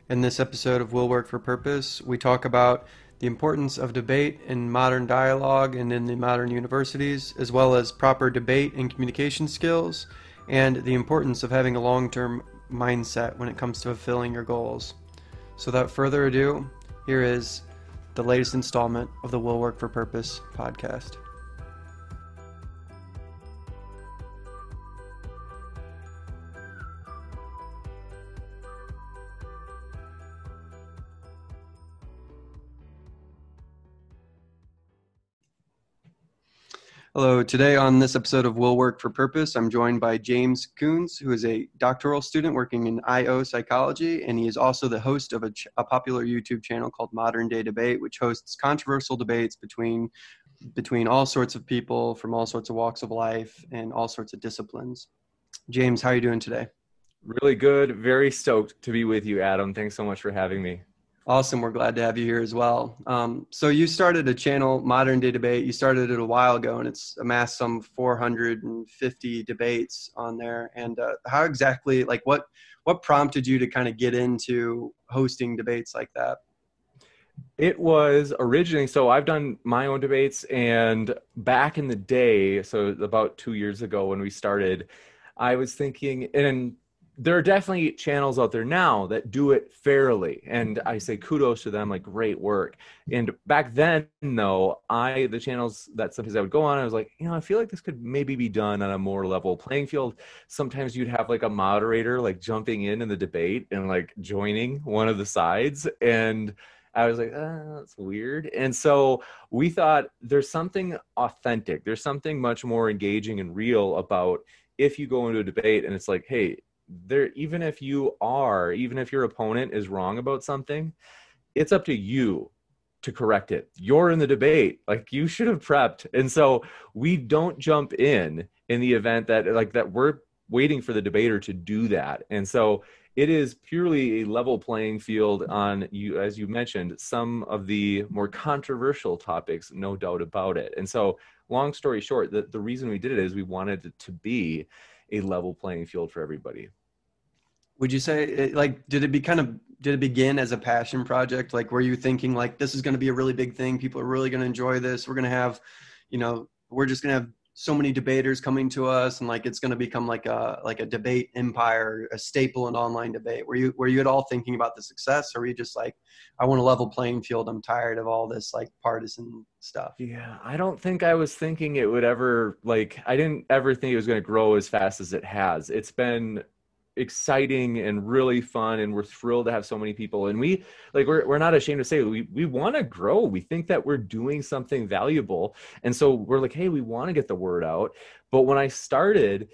In this episode of Will Work for Purpose, we talk about the importance of debate in modern dialogue and in the modern universities, as well as proper debate and communication skills, and the importance of having a long-term mindset when it comes to fulfilling your goals. So without further ado, here is the latest installment of the Will Work for Purpose podcast. Hello, today on this episode of Will Work for Purpose, I'm joined by James Coons, who is a doctoral student working in IO psychology, and he is also the host of a popular YouTube channel called Modern Day Debate, which hosts controversial debates between all sorts of people from all sorts of walks of life and all sorts of disciplines. James, how are you doing today? Really good. Very stoked to be with you, Adam. Thanks so much for having me. Awesome. We're glad to have you here as well. So you started a channel, Modern Day Debate. You started it a while ago, and it's amassed some 450 debates on there. And how exactly, what prompted you to kind of get into hosting debates like that? It was originally, so I've done my own debates, and back in the day, so about 2 years ago when we started, I was thinking, and there are definitely channels out there now that do it fairly. And I say kudos to them, like great work. And back then, though, the channels that sometimes I would go on, I was like, I feel like this could maybe be done on a more level playing field. Sometimes you'd have like a moderator like jumping in the debate and like joining one of the sides. And I was like, that's weird. And so we thought there's something authentic. There's something much more engaging and real about if you go into a debate and it's like, hey, even if your opponent is wrong about something, it's up to you to correct it. You're in the debate, like you should have prepped. And so we don't jump in the event that we're waiting for the debater to do that. And so it is purely a level playing field on you, as you mentioned, some of the more controversial topics, no doubt about it. And so long story short, the reason we did it is we wanted it to be a level playing field for everybody. Would you say, did it begin as a passion project? Like, were you thinking like, this is going to be a really big thing. People are really going to enjoy this. We're going to have, we're just going to have so many debaters coming to us, and like, it's going to become like a debate empire, a staple in online debate. Were you at all thinking about the success, or were you just like, I want a level playing field. I'm tired of all this like partisan stuff? Yeah, I don't think I was thinking it would ever, I didn't ever think it was going to grow as fast as it has. It's been exciting and really fun, and we're thrilled to have so many people, and we're not ashamed to say we want to grow. We think that we're doing something valuable, and so we're like, hey, we want to get the word out. But when I started,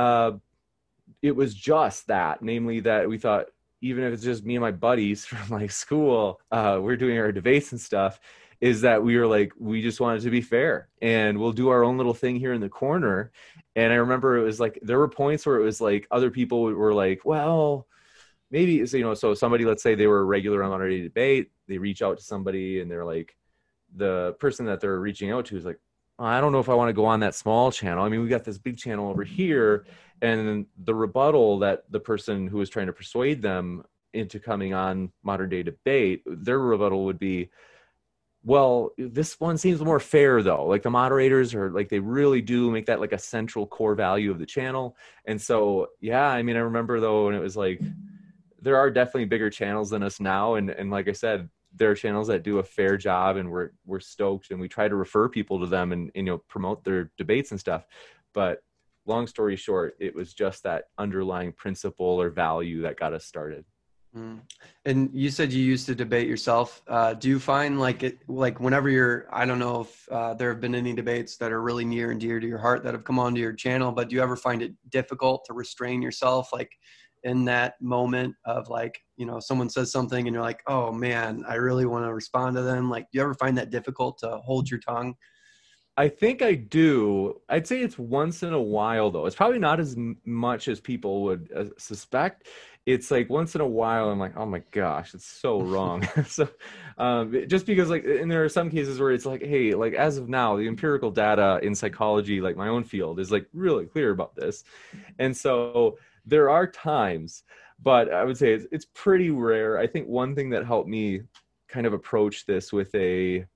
it was just that, namely that we thought, even if it's just me and my buddies from like school, we're doing our debates and stuff, is that we were like, we just wanted to be fair, and we'll do our own little thing here in the corner. And I remember it was like, there were points where it was like, other people were like, well, maybe, so somebody, let's say they were a regular on Modern Day Debate, they reach out to somebody and they're like, the person that they're reaching out to is like, I don't know if I want to go on that small channel. I mean, we got this big channel over here. And the rebuttal that the person who was trying to persuade them into coming on Modern Day Debate, their rebuttal would be, well, this one seems more fair though. Like the moderators are like, they really do make that like a central core value of the channel. And so, yeah, I mean, I remember though, and it was like, there are definitely bigger channels than us now. And like I said, there are channels that do a fair job, and we're stoked, and we try to refer people to them and promote their debates and stuff. But long story short, it was just that underlying principle or value that got us started. And you said you used to debate yourself. Do you find whenever I don't know if there have been any debates that are really near and dear to your heart that have come onto your channel, but do you ever find it difficult to restrain yourself, like in that moment of someone says something and you're like, oh man, I really want to respond to them? Like, do you ever find that difficult to hold your tongue? I think I do. I'd say it's once in a while, though. It's probably not as much as people would suspect. It's like once in a while, I'm like, oh my gosh, it's so wrong. So just because and there are some cases where it's like, hey, like as of now, the empirical data in psychology, like my own field, is like really clear about this. And so there are times, but I would say it's pretty rare. I think one thing that helped me kind of approach this with a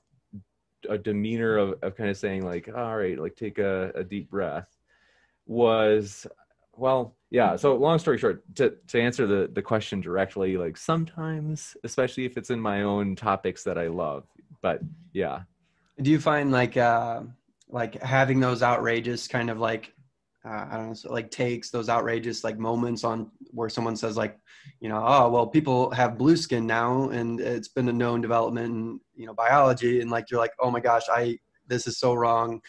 demeanor of kind of saying like, all right, like take a deep breath was, well, yeah. So long story short, to answer the question directly, like sometimes, especially if it's in my own topics that I love, but yeah. Do you find like having those outrageous kind of like, I don't know, so like takes, those outrageous like moments on where someone says like, oh, well, people have blue skin now and it's been a known development in, biology. And like, you're like, oh my gosh, this is so wrong.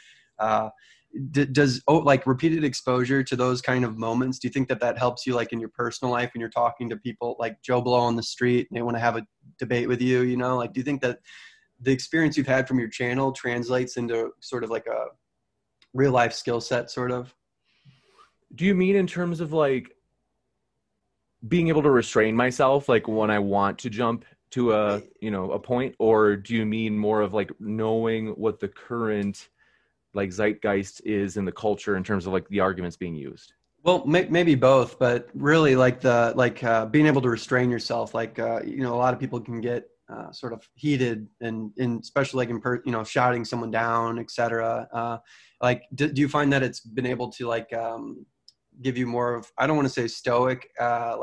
Does like repeated exposure to those kind of moments, do you think that helps you like in your personal life when you're talking to people like Joe Blow on the street and they want to have a debate with you, like, do you think that the experience you've had from your channel translates into sort of like a real life skill set sort of? Do you mean in terms of like being able to restrain myself, like when I want to jump to a point, or do you mean more of like knowing what the current like zeitgeist is in the culture in terms of like the arguments being used? Well, maybe both, but really like being able to restrain yourself. Like, a lot of people can get sort of heated and especially like shouting someone down, et cetera. Like, do you find that it's been able to like, give you more of, I don't want to say stoic,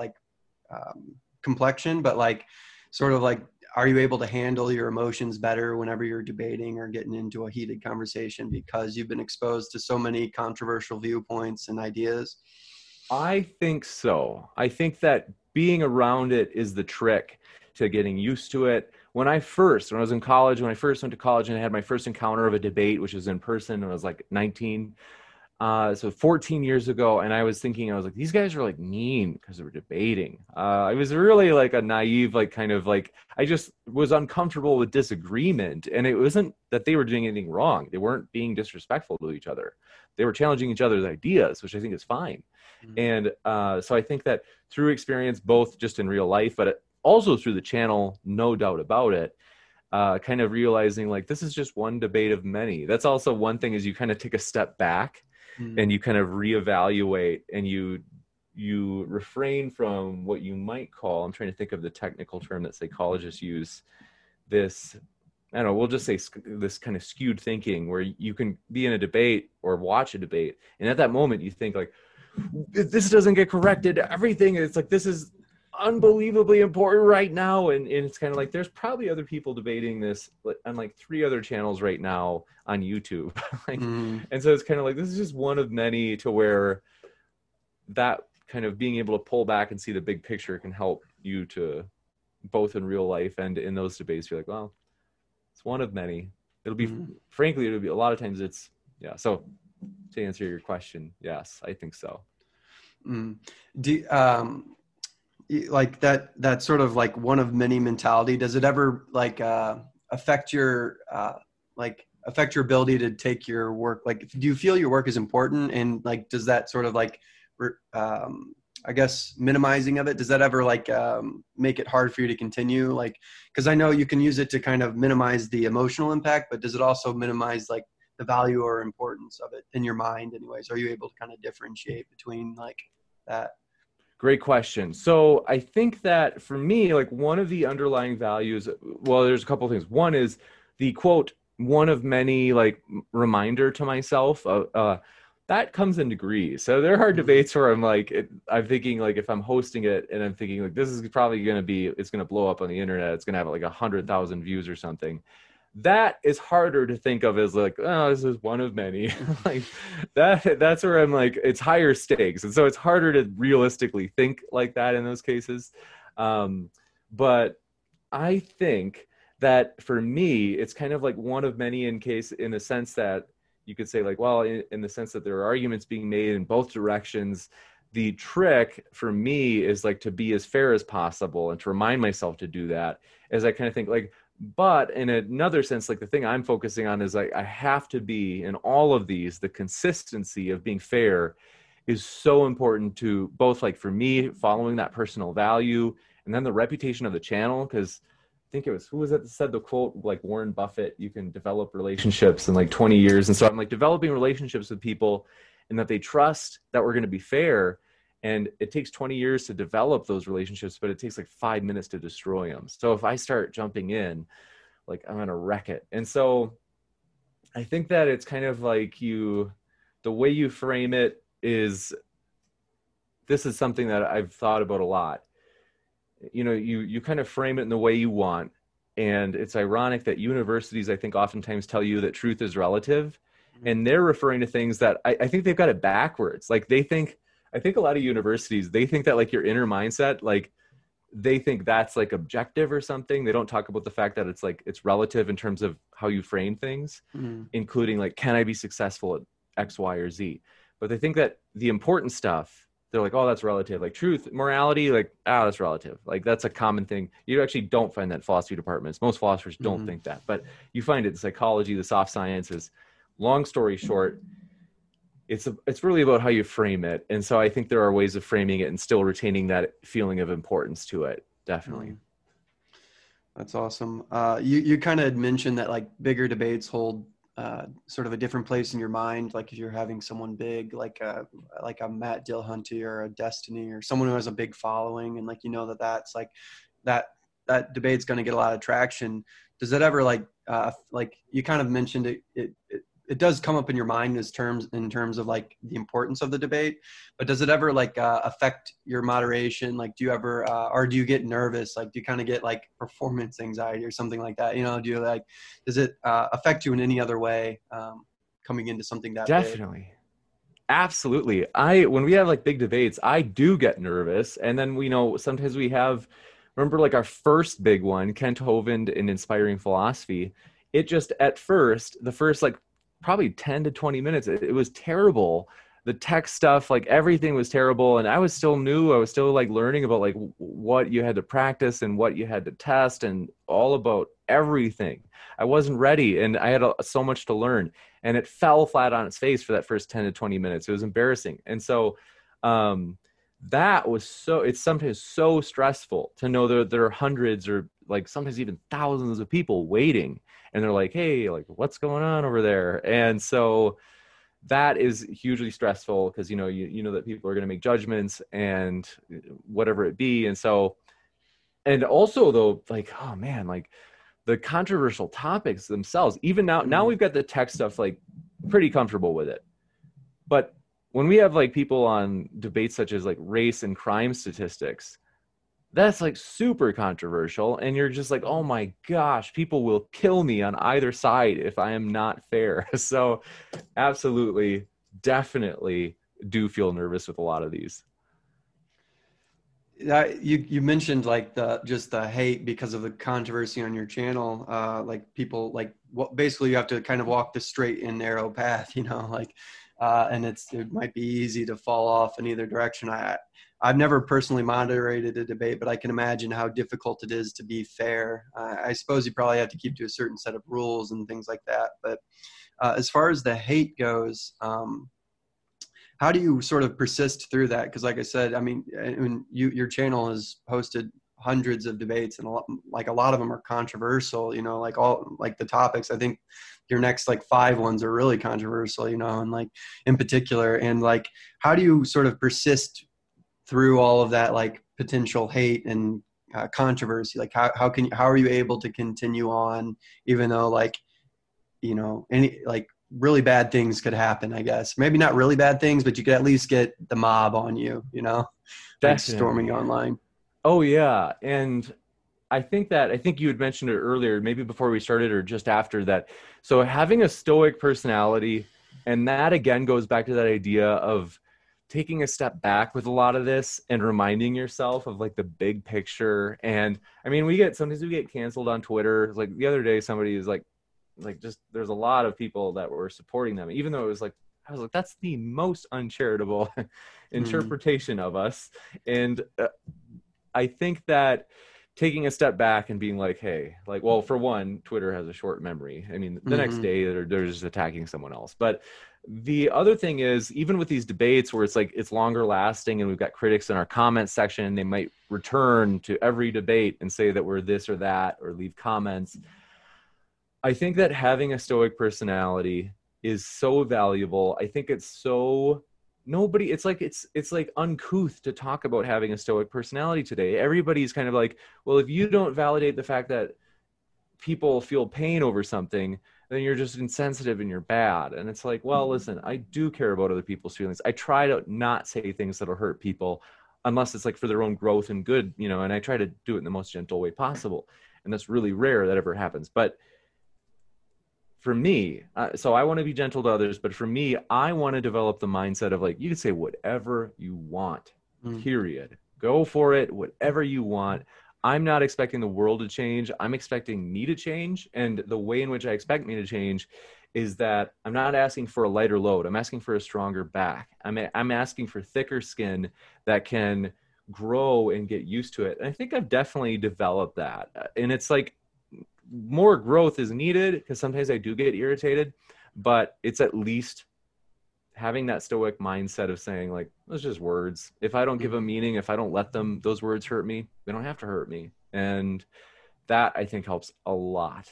complexion, but like sort of like, are you able to handle your emotions better whenever you're debating or getting into a heated conversation because you've been exposed to so many controversial viewpoints and ideas? I think so. I think that being around it is the trick to getting used to it. When I was in college, when I first went to college and I had my first encounter of a debate, which was in person, when I was like 19, so 14 years ago, and I was like, these guys are like mean because they were debating. I was really like a naive, like kind of like, I just was uncomfortable with disagreement. And it wasn't that they were doing anything wrong. They weren't being disrespectful to each other. They were challenging each other's ideas, which I think is fine. Mm-hmm. And so I think that through experience, both just in real life, but also through the channel, no doubt about it, kind of realizing like, this is just one debate of many. That's also one thing, is you kind of take a step back and you kind of reevaluate, and you refrain from what you might call, I'm trying to think of the technical term that psychologists use, this, I don't know, we'll just say this kind of skewed thinking, where you can be in a debate or watch a debate, and at that moment you think like, if this doesn't get corrected, everything, it's like, this is unbelievably important right now, and it's kind of like, there's probably other people debating this on like 3 other channels right now on YouTube. Like, and so it's kind of like, this is just one of many, to where that kind of being able to pull back and see the big picture can help you to, both in real life and in those debates, you're like, well, it's one of many. It'll be frankly, it'll be a lot of times it's, yeah. So to answer your question, yes, I think so. Like that sort of like one of many mentality, does it ever like affect your ability to take your work? Like, do you feel your work is important, and like, does that sort of like I guess minimizing of it, does that ever like make it hard for you to continue? Like, because I know you can use it to kind of minimize the emotional impact, but does it also minimize like the value or importance of it in your mind anyways? Are you able to kind of differentiate between like that? Great question. So I think that for me, like one of the underlying values, well, there's a couple of things. One is the quote, one of many, like reminder to myself that comes in degrees. So there are debates where I'm thinking like, if I'm hosting it and I'm thinking like, this is probably going to be, it's going to blow up on the internet. It's going to have like 100,000 views or something. That is harder to think of as like, oh, this is one of many. Like that's where I'm like, it's higher stakes. And so it's harder to realistically think like that in those cases. But I think that for me, it's kind of like one of many in the sense that you could say like, well, in the sense that there are arguments being made in both directions. The trick for me is like to be as fair as possible and to remind myself to do that, as I kind of think like, but in another sense, like the thing I'm focusing on is like, I have to be in all of these, the consistency of being fair is so important to both, like for me, following that personal value, and then the reputation of the channel. Cause I think it was, who was it that said the quote, like Warren Buffett, you can develop relationships in like 20 years. And so I'm like developing relationships with people and that they trust that we're going to be fair. And it takes 20 years to develop those relationships, but it takes like 5 minutes to destroy them. So if I start jumping in, like I'm going to wreck it. And so I think that it's kind of like the way you frame it is, this is something that I've thought about a lot. You know, you kind of frame it in the way you want. And it's ironic that universities, I think, oftentimes tell you that truth is relative. And they're referring to things that I think they've got it backwards. Like I think a lot of universities, they think that like your inner mindset, like they think that's like objective or something. They don't talk about the fact that it's like, it's relative in terms of how you frame things, including like, can I be successful at X, Y, or Z? But they think that the important stuff, they're like, oh, that's relative. Like truth, morality, like, that's relative. Like that's a common thing. You actually don't find that in philosophy departments. Most philosophers don't think that, but you find it in psychology, the soft sciences. Long story short, it's really about how you frame it. And so I think there are ways of framing it and still retaining that feeling of importance to it. Definitely. That's awesome. You kind of had mentioned that like bigger debates hold sort of a different place in your mind. Like if you're having someone big, like a Matt Dillahunty or a Destiny or someone who has a big following, and like, you know, that's like that debate's going to get a lot of traction. Does that ever like you kind of mentioned it does come up in your mind in terms of like the importance of the debate, but does it ever like affect your moderation? Like, do you ever, or do you get nervous? Like, do you kind of get like performance anxiety or something like that? You know, does it affect you in any other way coming into something that Definitely. big? Absolutely. When we have like big debates, I do get nervous. And then sometimes we remember like our first big one, Kent Hovind in Inspiring Philosophy. It just the first like probably 10 to 20 minutes, it was terrible. The tech stuff, like everything was terrible. And I was still new. I was still like learning about like what you had to practice and what you had to test and all about everything. I wasn't ready and I had so much to learn, and it fell flat on its face for that first 10 to 20 minutes. It was embarrassing. And so it's sometimes so stressful to know that there are hundreds or like sometimes even thousands of people waiting, and they're like, hey, like what's going on over there? And so that is hugely stressful because, you know that people are going to make judgments and whatever it be. And so, and also though, like, oh man, like the controversial topics themselves, even now we've got the tech stuff, like pretty comfortable with it. But when we have like people on debates such as like race and crime statistics, that's like super controversial. And you're just like, oh my gosh, people will kill me on either side if I am not fair. So absolutely, definitely do feel nervous with a lot of these. You mentioned like the hate because of the controversy on your channel. Like people like basically you have to kind of walk the straight and narrow path, like, and it might be easy to fall off in either direction. I've never personally moderated a debate, but I can imagine how difficult it is to be fair. I suppose you probably have to keep to a certain set of rules and things like that. But as far as the hate goes, how do you sort of persist through that? Because like I said, I mean, your channel has hosted hundreds of debates, and a lot of them are controversial, like all like the topics. I think your next like 5 ones are really controversial, and like in particular, and like, how do you sort of persist through all of that, like potential hate and controversy? Like how are you able to continue on even though like, any like really bad things could happen, I guess. Maybe not really bad things, but you could at least get the mob on you, like storming online. Oh yeah. And I think you had mentioned it earlier, maybe before we started or just after that. So having a stoic personality, and that again goes back to that idea of taking a step back with a lot of this and reminding yourself of like the big picture. And I mean, sometimes we get canceled on Twitter. Like the other day, somebody is like just, there's a lot of people that were supporting them, even though I was like, that's the most uncharitable interpretation of us. And I think that taking a step back and being like, hey, like, well, for one, Twitter has a short memory. I mean, the next day they're just attacking someone else. But the other thing is, even with these debates where it's like, it's longer lasting and we've got critics in our comments section, they might return to every debate and say that we're this or that, or leave comments. I think that having a stoic personality is so valuable. I think it's so nobody, it's like uncouth to talk about having a stoic personality today. Everybody's kind of like, well, if you don't validate the fact that people feel pain over something, then you're just insensitive and you're bad. And it's like, well, listen, I do care about other people's feelings. I try to not say things that'll hurt people unless it's like for their own growth and good, you know, and I try to do it in the most gentle way possible. And that's really rare that ever happens. But for me, so I want to be gentle to others, but for me, I want to develop the mindset of like, you can say whatever you want, period. Go for it, whatever you want. I'm not expecting the world to change. I'm expecting me to change. And the way in which I expect me to change is that I'm not asking for a lighter load. I'm asking for a stronger back. I'm asking for thicker skin that can grow and get used to it. And I think I've definitely developed that. And it's like more growth is needed because sometimes I do get irritated, but it's at least having that stoic mindset of saying like, it's just words. If I don't give them meaning, if I don't let them, those words hurt me, they don't have to hurt me. And that I think helps a lot.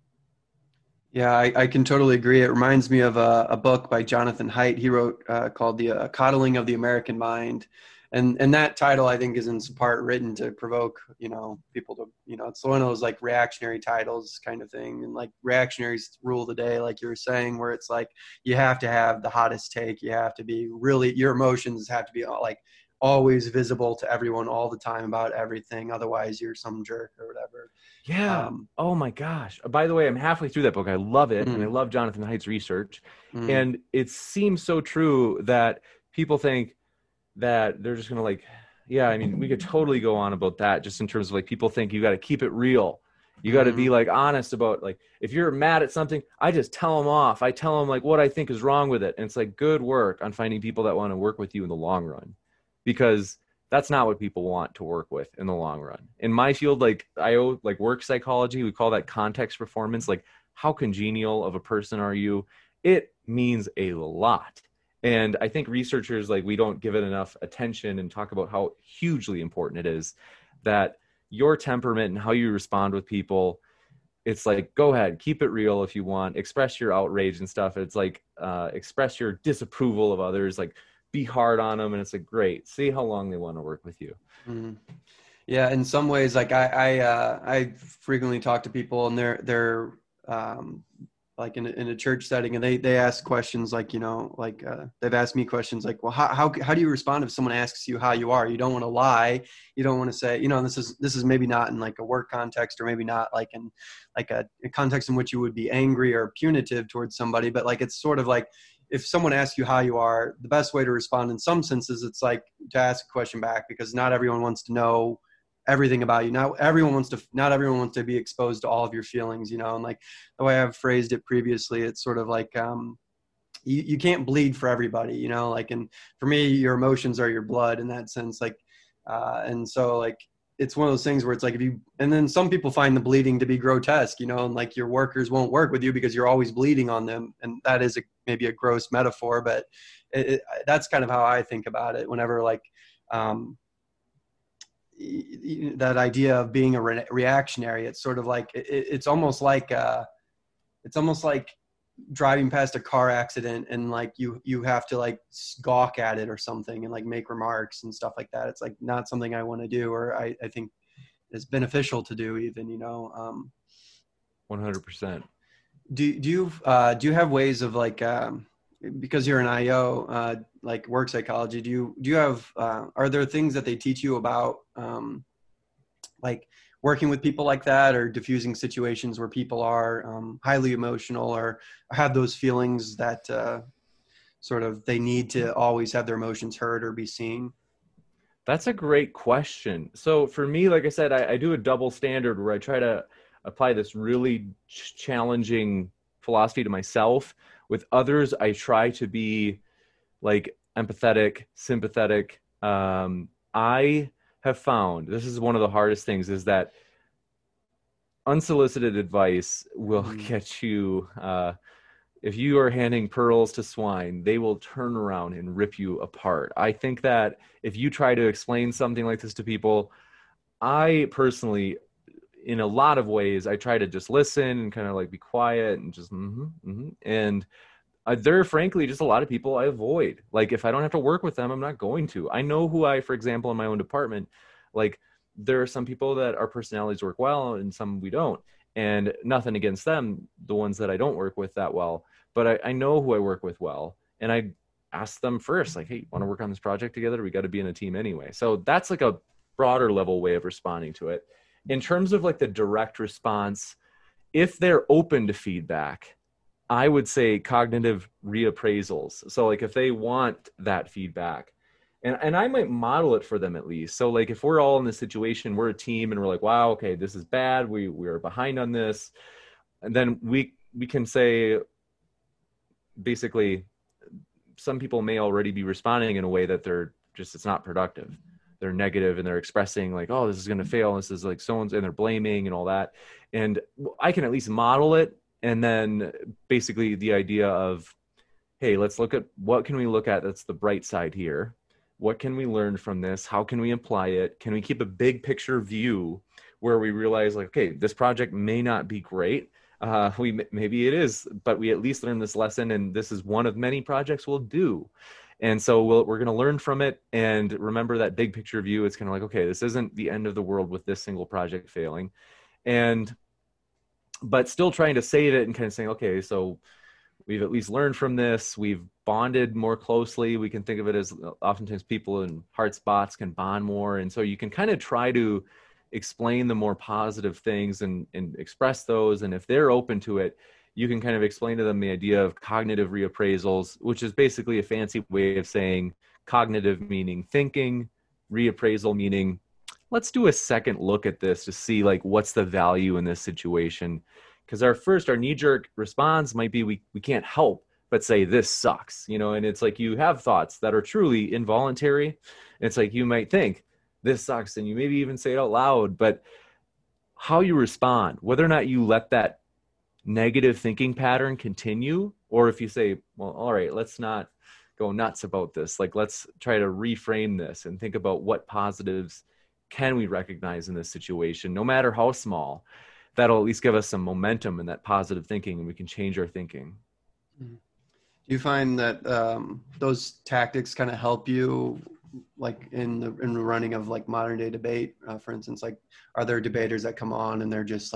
Yeah, I can totally agree. It reminds me of a book by Jonathan Haidt. He wrote called The Coddling of the American Mind. And that title, I think, is in part written to provoke, you know, people to, you know, it's one of those like reactionary titles kind of thing. And like reactionaries rule the day, like you were saying, where it's like you have to have the hottest take. You have to be really, your emotions have to be like always visible to everyone all the time about everything. Otherwise, you're some jerk or whatever. Yeah. Oh my gosh. By the way, I'm halfway through that book. I love it. And I love Jonathan Haidt's research. And it seems so true that people think that they're just going to like, yeah, I mean, we could totally go on about that just in terms of like, people think you got to keep it real. You got to be like honest about like, if you're mad at something, I just tell them off. I tell them like what I think is wrong with it. And it's like good work on finding people that want to work with you in the long run, because that's not what people want to work with in the long run. In my field, like like work psychology, we call that context performance. Like how congenial of a person are you? It means a lot. And I think researchers, like we don't give it enough attention and talk about how hugely important it is that your temperament and how you respond with people, it's like, go ahead, keep it real if you want, express your outrage and stuff. It's like, express your disapproval of others, like be hard on them. And it's like, great, see how long they want to work with you. Yeah. In some ways, like I frequently talk to people and they're like in a church setting, and they ask questions like, you know, like they've asked me questions like, well, how do you respond if someone asks you how you are? You don't want to lie. You don't want to say, you know, this is maybe not in like a work context, or maybe not like in like a context in which you would be angry or punitive towards somebody. But like, it's sort of like, if someone asks you how you are, the best way to respond in some senses, it's like to ask a question back, because not everyone wants to know everything about you. Not everyone wants to be exposed to all of your feelings, you know. And like the way I've phrased it previously, it's sort of like you can't bleed for everybody, you know. Like, and for me, your emotions are your blood in that sense. Like and so like it's one of those things where it's like, and then some people find the bleeding to be grotesque, you know, and like your workers won't work with you because you're always bleeding on them. And that is maybe a gross metaphor, but that's kind of how I think about it whenever like that idea of being a reactionary. It's sort of like it's almost like driving past a car accident and like you have to like gawk at it or something and like make remarks and stuff like that. It's like not something I want to do, or I think is beneficial to do even, you know. 100%. Do you have ways of like because you're an IO, like work psychology, do you have, are there things that they teach you about, like working with people like that, or diffusing situations where people are highly emotional or have those feelings that sort of they need to always have their emotions heard or be seen? That's a great question. So for me, like I said, I do a double standard where I try to apply this really challenging philosophy to myself. With others, I try to be like empathetic, sympathetic. I have found, this is one of the hardest things, is that unsolicited advice will get you, if you are handing pearls to swine, they will turn around and rip you apart. I think that if you try to explain something like this to people, I personally, in a lot of ways, I try to just listen and kind of like be quiet and just, and There are frankly just a lot of people I avoid. Like if I don't have to work with them, I'm not going to. I know who for example, in my own department, like there are some people that our personalities work well and some we don't. And nothing against them, the ones that I don't work with that well, but I know who I work with well. And I ask them first, like, hey, want to work on this project together? We got to be in a team anyway. So that's like a broader level way of responding to it. In terms of like the direct response, if they're open to feedback, I would say cognitive reappraisals. So like if they want that feedback, and I might model it for them at least. So like if we're all in this situation, we're a team and we're like, wow, okay, this is bad. We're behind on this. And then we can say, basically, some people may already be responding in a way that it's not productive. They're negative and they're expressing like, oh, this is going to fail. This is like someone's, and they're blaming and all that. And I can at least model it. And then basically the idea of, hey, let's look at what can we look at that's the bright side here. What can we learn from this? How can we apply it? Can we keep a big picture view where we realize like, okay, this project may not be great. Maybe it is, but we at least learned this lesson, and this is one of many projects we'll do. And so we're going to learn from it and remember that big picture view. It's kind of like, okay, this isn't the end of the world with this single project failing. But still trying to save it and kind of saying, okay, so we've at least learned from this. We've bonded more closely. We can think of it as oftentimes people in hard spots can bond more. And so you can kind of try to explain the more positive things and express those. And if they're open to it, you can kind of explain to them the idea of cognitive reappraisals, which is basically a fancy way of saying cognitive meaning thinking, reappraisal meaning let's do a second look at this to see like what's the value in this situation. Because our knee-jerk response might be we can't help but say this sucks, and it's like you have thoughts that are truly involuntary. And it's like you might think this sucks and you maybe even say it out loud, but how you respond, whether or not you let that negative thinking pattern continue, or if you say, well, all right, let's not go nuts about this. Like, let's try to reframe this and think about what positives can we recognize in this situation, no matter how small. That'll at least give us some momentum in that positive thinking, and we can change our thinking. Do you find that those tactics kind of help you, like in the running of like modern day debate, for instance? Like, are there debaters that come on and they're just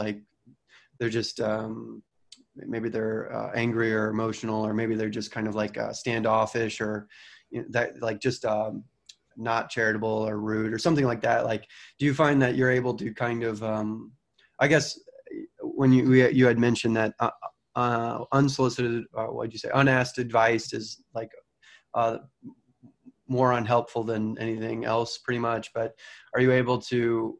maybe they're angry or emotional, or maybe they're just kind of like standoffish, or that like just not charitable or rude or something like that? Like, do you find that you're able to kind of I guess when you had mentioned that unsolicited, what'd you say, unasked advice is like more unhelpful than anything else, pretty much. But are you able to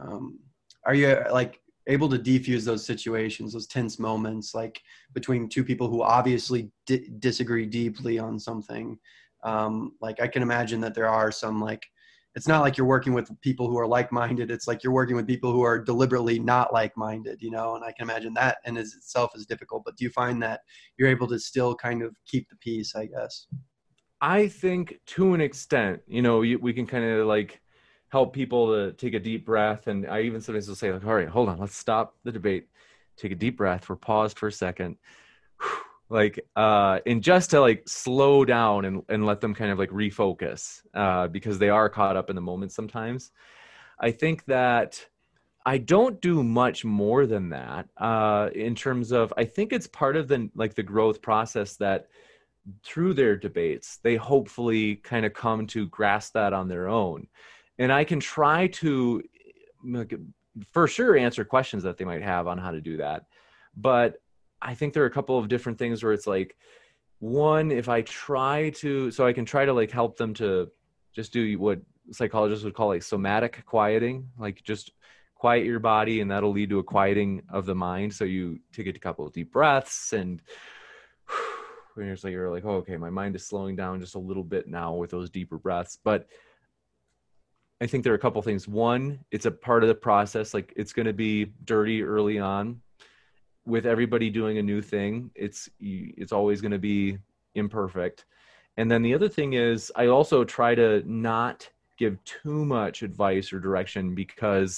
defuse those situations, those tense moments, like between two people who obviously disagree deeply on something? Like, I can imagine that there are some, like, it's not like you're working with people who are like-minded. It's like you're working with people who are deliberately not like-minded, and I can imagine that in itself is difficult. But do you find that you're able to still kind of keep the peace, I guess? I think to an extent, we can kind of like help people to take a deep breath. And I even sometimes will say like, all right, hold on, let's stop the debate, take a deep breath. We're paused for a second. Like, and just to like slow down and let them kind of like refocus, because they are caught up in the moment sometimes. I think that I don't do much more than that, in terms of, I think it's part of the growth process that through their debates, they hopefully kind of come to grasp that on their own. And I can try to, for sure, answer questions that they might have on how to do that. But I think there are a couple of different things where it's like, one, if I try to, so I can try to like help them to just do what psychologists would call like somatic quieting, like just quiet your body, and that'll lead to a quieting of the mind. So you take a couple of deep breaths, and you're like, oh, okay, my mind is slowing down just a little bit now with those deeper breaths. But I think there are a couple things. One, it's a part of the process. Like, it's going to be dirty early on. With everybody doing a new thing, it's always going to be imperfect. And then the other thing is, I also try to not give too much advice or direction, because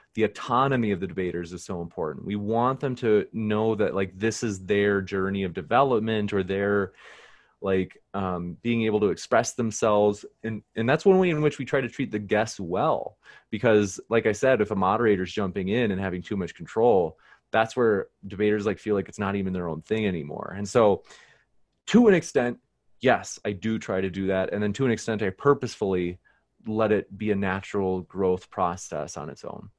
the autonomy of the debaters is so important. We want them to know that like this is their journey of development, or their like being able to express themselves. And that's one way in which we try to treat the guests well, because like I said, if a moderator's jumping in and having too much control, that's where debaters like feel like it's not even their own thing anymore. And so to an extent, yes, I do try to do that. And then to an extent, I purposefully let it be a natural growth process on its own.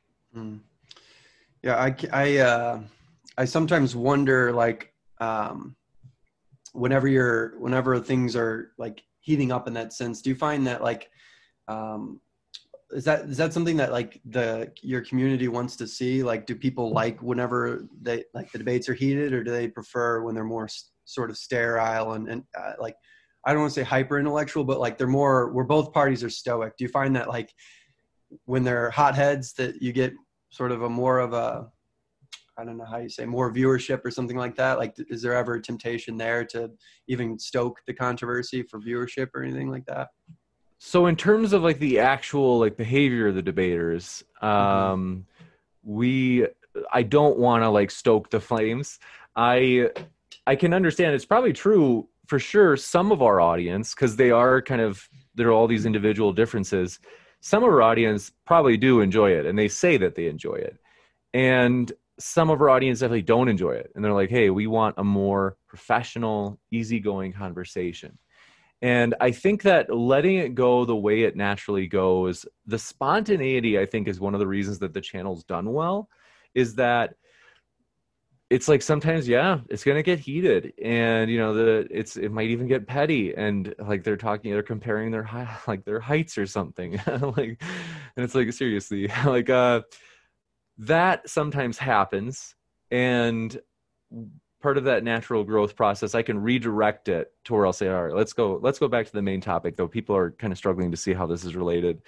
Yeah. I sometimes wonder, like, whenever things are like heating up in that sense, do you find that like, is that something that like your community wants to see? Like, do people like whenever they like the debates are heated, or do they prefer when they're more sort of sterile and like, I don't want to say hyper intellectual, but like where both parties are stoic? Do you find that like when they're hotheads that you get sort of more of a, I don't know how you say, more viewership or something like that? Like, is there ever a temptation there to even stoke the controversy for viewership or anything like that? So in terms of like the actual like behavior of the debaters, I don't want to like stoke the flames. I can understand it's probably true for sure. Some of our audience, because there are all these individual differences. Some of our audience probably do enjoy it, and they say that they enjoy it. And some of our audience definitely don't enjoy it. And they're like, hey, we want a more professional, easygoing conversation. And I think that letting it go the way it naturally goes, the spontaneity, I think, is one of the reasons that the channel's done well, is that it's like sometimes, yeah, it's going to get heated, and, you know, it might even get petty, and like they're comparing their heights or something. Like, and it's like, seriously, like, that sometimes happens. And part of that natural growth process, I can redirect it to where I'll say, all right, let's go back to the main topic, though people are kind of struggling to see how this is related.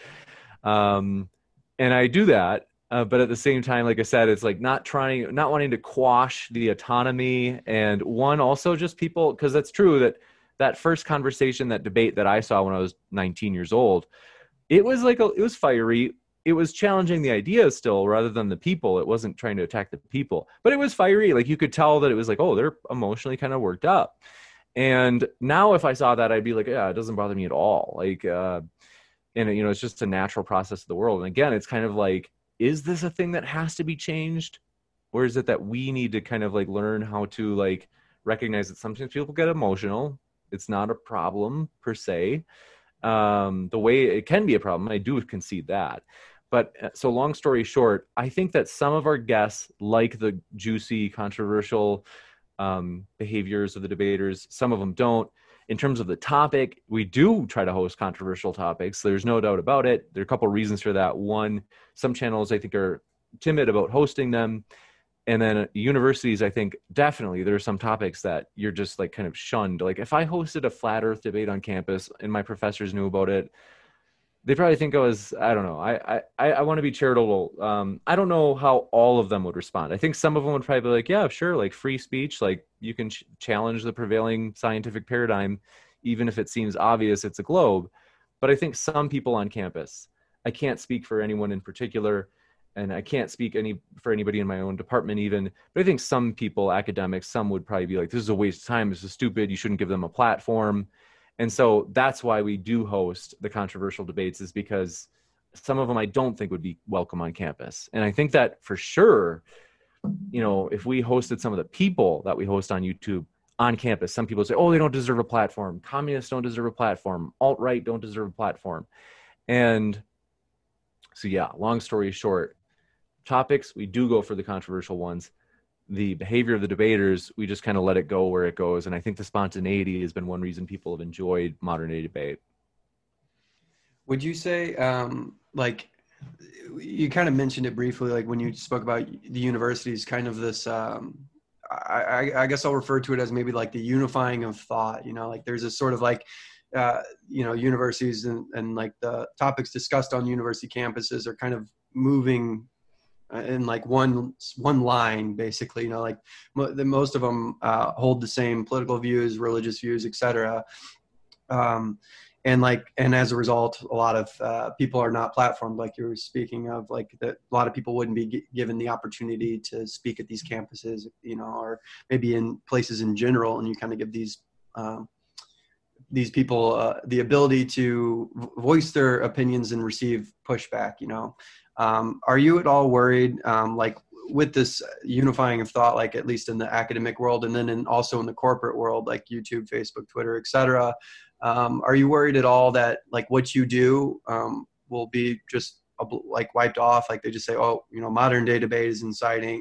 And I do that. But at the same time, like I said, it's like not wanting to quash the autonomy. And one, also just people, because that's true that first conversation, that debate that I saw when I was 19 years old, it was like, it was fiery. It was challenging the ideas still rather than the people. It wasn't trying to attack the people, but it was fiery. Like you could tell that it was like, oh, they're emotionally kind of worked up. And now if I saw that, I'd be like, yeah, it doesn't bother me at all. Like, and you know, it's just a natural process of the world. And again, it's kind of like, is this a thing that has to be changed? Or is it that we need to kind of like learn how to like recognize that sometimes people get emotional. It's not a problem per se. The way it can be a problem, I do concede that. But so long story short, I think that some of our guests like the juicy, controversial behaviors of the debaters. Some of them don't. In terms of the topic, we do try to host controversial topics. There's no doubt about it. There are a couple of reasons for that. One, some channels I think are timid about hosting them. And then universities, I think definitely there are some topics that you're just like kind of shunned. Like if I hosted a flat earth debate on campus and my professors knew about it, they probably think I was, I don't know. I want to be charitable. I don't know how all of them would respond. I think some of them would probably be like, yeah, sure. Like free speech, like you can challenge the prevailing scientific paradigm, even if it seems obvious it's a globe. But I think some people on campus, I can't speak for anyone in particular, and I can't speak for anybody in my own department even, but I think some people, academics, some would probably be like, this is a waste of time. This is stupid. You shouldn't give them a platform. And so that's why we do host the controversial debates, is because some of them I don't think would be welcome on campus. And I think that for sure, you know, if we hosted some of the people that we host on YouTube on campus, some people say, oh, they don't deserve a platform. Communists don't deserve a platform. Alt-right don't deserve a platform. And so, yeah, long story short, topics, we do go for the controversial ones. The behavior of the debaters, we just kind of let it go where it goes. And I think the spontaneity has been one reason people have enjoyed modern day debate. Would you say, like, you kind of mentioned it briefly, like when you spoke about the universities, kind of this, I guess I'll refer to it as maybe like the unifying of thought, you know, like there's a sort of like, you know, universities and like the topics discussed on university campuses are kind of moving in like one line, basically, you know, like most of them hold the same political views, religious views, etc. and as a result, a lot of people are not platformed, like you were speaking of, like that a lot of people wouldn't be given the opportunity to speak at these campuses, or maybe in places in general, and you kind of give these people the ability to voice their opinions and receive pushback. Are you at all worried, like with this unifying of thought, like at least in the academic world, and then also in the corporate world, like YouTube, Facebook, Twitter, etc.? Are you worried at all that like what you do will be just like wiped off? Like they just say, oh, modern day debate is inciting,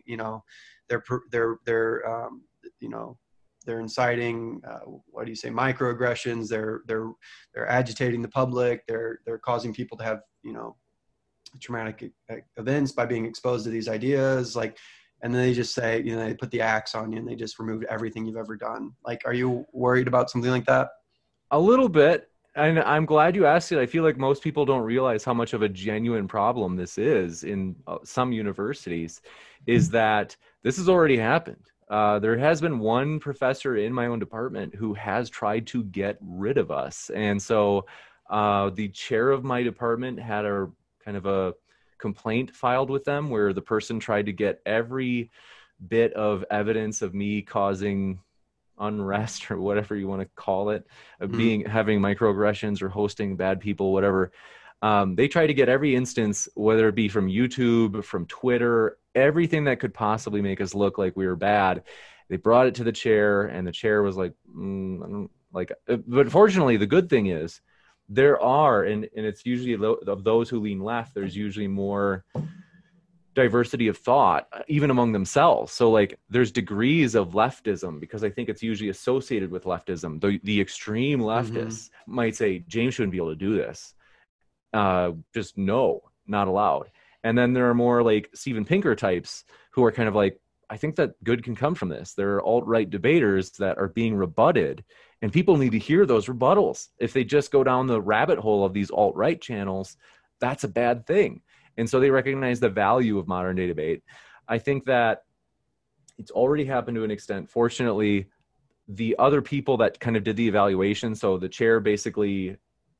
they're inciting, what do you say, microaggressions. They're agitating the public. They're causing people to have, traumatic events by being exposed to these ideas. Like, and then they just say, they put the axe on you and they just removed everything you've ever done. Like, are you worried about something like that? A little bit. And I'm glad you asked it. I feel like most people don't realize how much of a genuine problem this is in some universities, is that this has already happened. There has been one professor in my own department who has tried to get rid of us. And so the chair of my department had a kind of a complaint filed with them where the person tried to get every bit of evidence of me causing unrest or whatever you want to call it, having microaggressions or hosting bad people, whatever. They try to get every instance, whether it be from YouTube, from Twitter, everything that could possibly make us look like we were bad. They brought it to the chair, and the chair was like, but fortunately, the good thing is there are, and it's usually of those who lean left, there's usually more diversity of thought, even among themselves. So like there's degrees of leftism, because I think it's usually associated with leftism. The extreme leftists might say, James shouldn't be able to do this. Just no, not allowed. And then there are more like Steven Pinker types who are kind of like, I think that good can come from this. There are alt-right debaters that are being rebutted, and people need to hear those rebuttals. If they just go down the rabbit hole of these alt-right channels, that's a bad thing. And so they recognize the value of modern day debate. I think that it's already happened to an extent. Fortunately, the other people that kind of did the evaluation, so the chair basically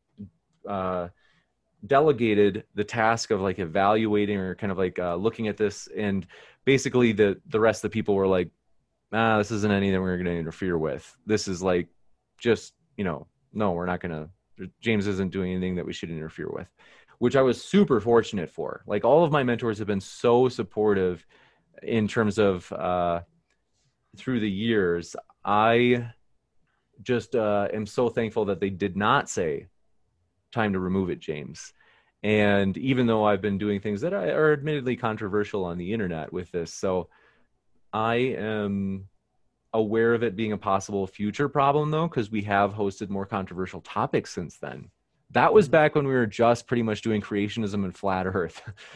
delegated the task of like evaluating or kind of like looking at this, and basically the rest of the people were like, this isn't anything we're going to interfere with. This is like just, no, we're not going to, James isn't doing anything that we should interfere with, which I was super fortunate for. Like all of my mentors have been so supportive in terms of through the years. I just am so thankful that they did not say, time to remove it, James. And even though I've been doing things that are admittedly controversial on the internet with this, so I am aware of it being a possible future problem though, because we have hosted more controversial topics since then. That was back when we were just pretty much doing creationism and flat earth.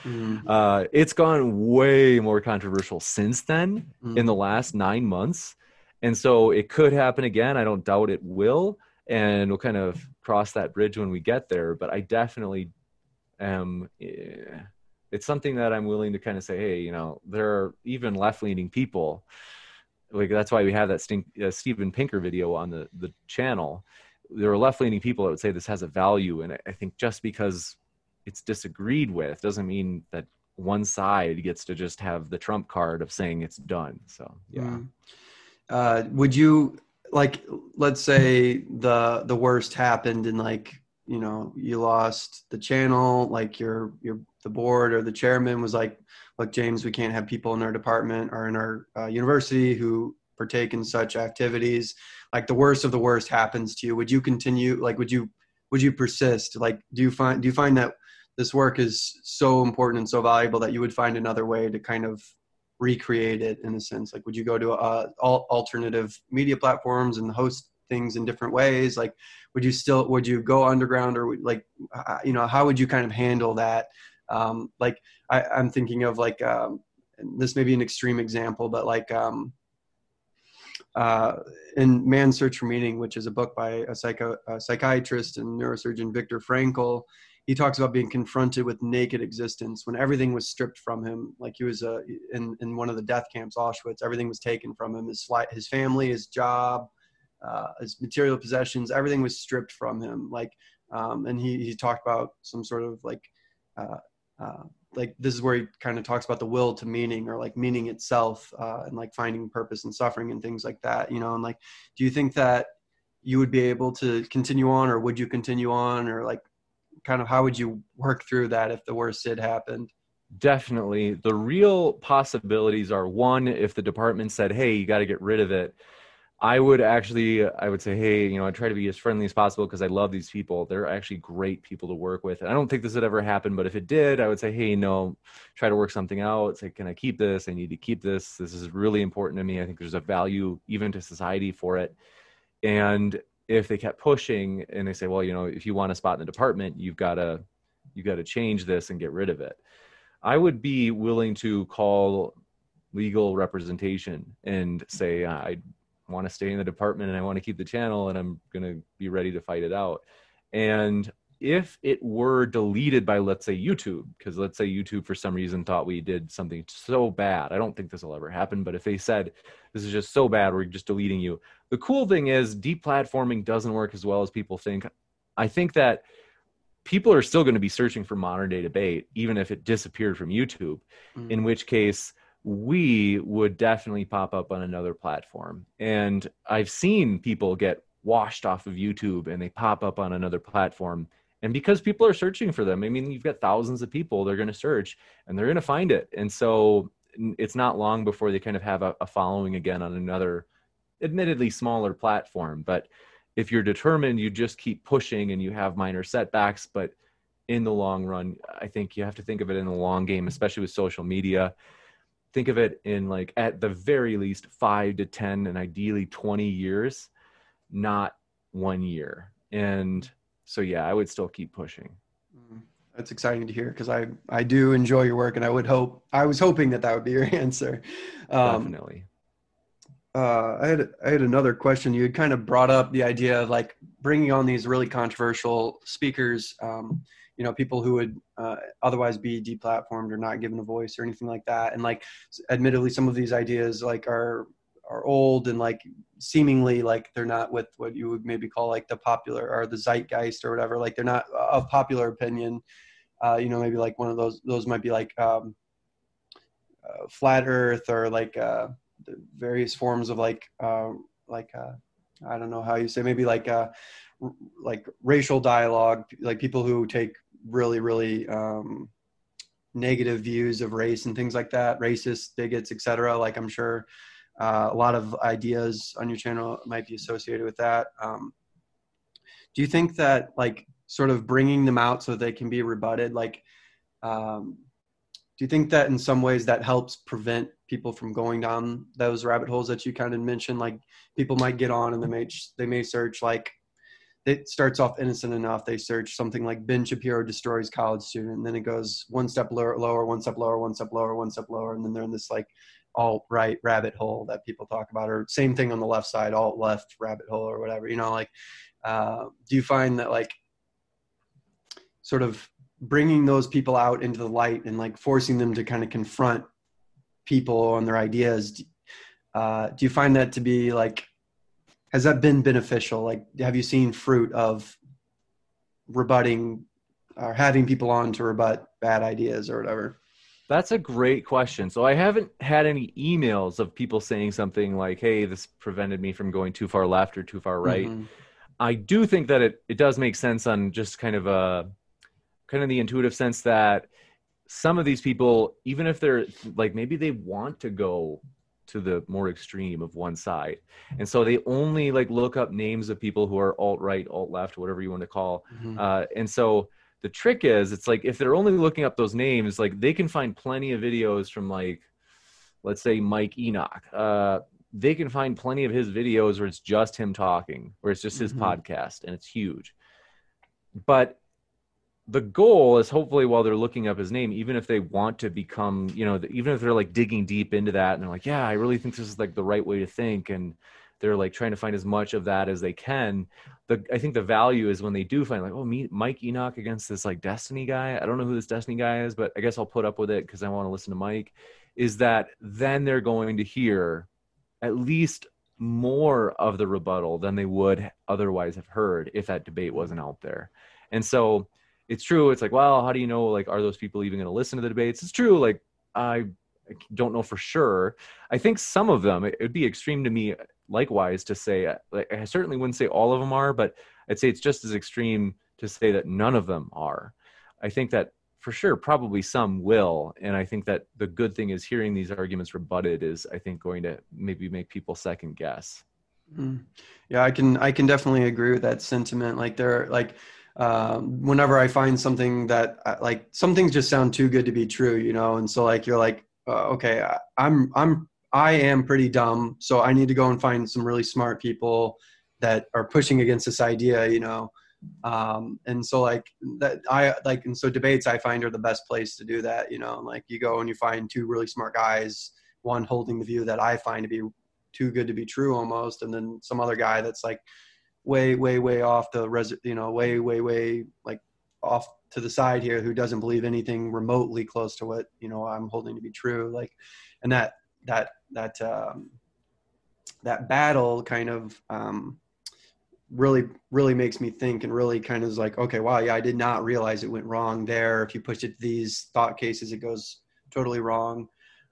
It's gone way more controversial since then in the last 9 months. And so it could happen again. I don't doubt it will. And we'll kind of cross that bridge when we get there. But I definitely am. It's something that I'm willing to kind of say, hey, there are even left-leaning people. Like that's why we have that Steven Pinker video on the channel. There are left-leaning people that would say this has a value. And I think just because it's disagreed with doesn't mean that one side gets to just have the trump card of saying it's done. So, yeah. Would you, like, let's say the worst happened and like, you lost the channel, like the board or the chairman was like, look, James, we can't have people in our department or in our university who partake in such activities. Like the worst of the worst happens to you. Would you continue? Like, would you persist? Like, do you find that this work is so important and so valuable that you would find another way to kind of recreate it in a sense? Like, would you go to alternative media platforms and host things in different ways? Like, would you go underground, or like, how would you kind of handle that? Like I'm thinking of like, this may be an extreme example, but like, in Man's Search for Meaning, which is a book by a psychiatrist and neurosurgeon, Viktor Frankl, he talks about being confronted with naked existence when everything was stripped from him. Like he was in one of the death camps, Auschwitz, everything was taken from him, his family, his job, his material possessions, everything was stripped from him. Like, and he talked about some sort of uh, like this is where he kind of talks about the will to meaning, or like meaning itself, and like finding purpose and suffering and things like that, you know. And like, do you think that you would be able to continue on, or would you continue on, or like kind of how would you work through that if the worst did happen? Definitely. The real possibilities are, one, if the department said, hey, you got to get rid of it, I would say, hey, I try to be as friendly as possible because I love these people. They're actually great people to work with. And I don't think this would ever happen, but if it did, I would say, hey, no, try to work something out. Say, can I keep this? I need to keep this. This is really important to me. I think there's a value even to society for it. And if they kept pushing and they say, well, if you want a spot in the department, you've got to change this and get rid of it. I would be willing to call legal representation and say, I want to stay in the department and I want to keep the channel and I'm going to be ready to fight it out. And if it were deleted by, let's say, YouTube, because let's say YouTube for some reason thought we did something so bad, I don't think this will ever happen, but if they said, this is just so bad, we're just deleting you. The cool thing is deplatforming doesn't work as well as people think. I think that people are still going to be searching for modern day debate, even if it disappeared from YouTube, in which case we would definitely pop up on another platform. And I've seen people get washed off of YouTube and they pop up on another platform. And because people are searching for them, I mean, you've got thousands of people, they're going to search and they're going to find it. And so it's not long before they kind of have a following again on another, admittedly smaller platform. But if you're determined, you just keep pushing and you have minor setbacks. But in the long run, I think you have to think of it in the long game, especially with social media. Think of it in, like, at the very least 5 to 10 and ideally 20 years, not 1 year. And so, yeah, I would still keep pushing. That's exciting to hear, because I do enjoy your work, and I was hoping that would be your answer. Definitely. I had another question. You had kind of brought up the idea of like bringing on these really controversial speakers, people who would otherwise be deplatformed or not given a voice or anything like that. And like, admittedly, some of these ideas like are old and like seemingly like they're not with what you would maybe call like the popular or the zeitgeist or whatever. Like they're not of popular opinion. Maybe like one of those might be like flat Earth, or like the various forms of I don't know how you say, maybe like racial dialogue, like people who take really, really negative views of race and things like that, racists, bigots, etc. Like I'm sure a lot of ideas on your channel might be associated with that. Do you think that like sort of bringing them out so they can be rebutted, like do you think that in some ways that helps prevent people from going down those rabbit holes that you kind of mentioned? Like people might get on and they may search, like it starts off innocent enough. They search something like Ben Shapiro destroys college student, and then it goes one step lower, one step lower, one step lower, one step lower. And then they're in this like alt-right rabbit hole that people talk about, or same thing on the left side, alt-left rabbit hole or whatever, do you find that like sort of bringing those people out into the light and like forcing them to kind of confront people on their ideas, do you find that to be like, has that been beneficial? Like, have you seen fruit of rebutting or having people on to rebut bad ideas or whatever? That's a great question. So I haven't had any emails of people saying something like, hey, this prevented me from going too far left or too far right. Mm-hmm. I do think that it does make sense on just kind of the intuitive sense that some of these people, even if they're like, maybe they want to go to the more extreme of one side, and so they only like look up names of people who are alt-right, alt-left, whatever you want to call. Mm-hmm. And so the trick is, it's like, if they're only looking up those names, like they can find plenty of videos from like, let's say Mike Enoch. They can find plenty of his videos where it's just him talking, where it's just his mm-hmm. podcast, and it's huge. But the goal is, hopefully while they're looking up his name, even if they want to become, even if they're like digging deep into that and they're like, yeah, I really think this is like the right way to think, and they're like trying to find as much of that as they can. I think the value is when they do find like, oh, Mike Enoch against this like Destiny guy. I don't know who this Destiny guy is, but I guess I'll put up with it because I want to listen to Mike. Is that then they're going to hear at least more of the rebuttal than they would otherwise have heard if that debate wasn't out there. And so it's true. It's like, well, how do you know, like, are those people even going to listen to the debates? It's true. Like, I don't know for sure. I think some of them, it would be extreme to me likewise to say, like, I certainly wouldn't say all of them are, but I'd say it's just as extreme to say that none of them are. I think that for sure, probably some will. And I think that the good thing is hearing these arguments rebutted is, I think, going to maybe make people second guess. Yeah, I can definitely agree with that sentiment. Like whenever I find something that like some things just sound too good to be true, you know? And so like, you're like, okay, I am pretty dumb. So I need to go and find some really smart people that are pushing against this idea, you know? And so like that and so debates I find are the best place to do that, you know? Like you go and you find two really smart guys, one holding the view that I find to be too good to be true almost. And then some other guy that's like way off the way like off to the side here, who doesn't believe anything remotely close to what, you know, I'm holding to be true. Like, and that battle kind of, really makes me think, and really kind of is like, okay, wow, yeah, I did not realize it went wrong there. If you push it to these thought cases, it goes totally wrong.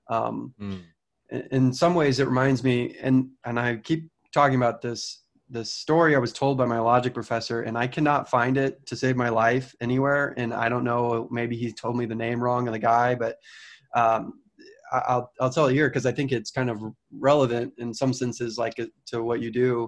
In some ways it reminds me, and I keep talking about this story I was told by my logic professor, and I cannot find it to save my life anywhere. And I don't know, maybe he told me the name wrong of the guy, but I'll tell you here, because I think it's kind of relevant in some senses, like to what you do.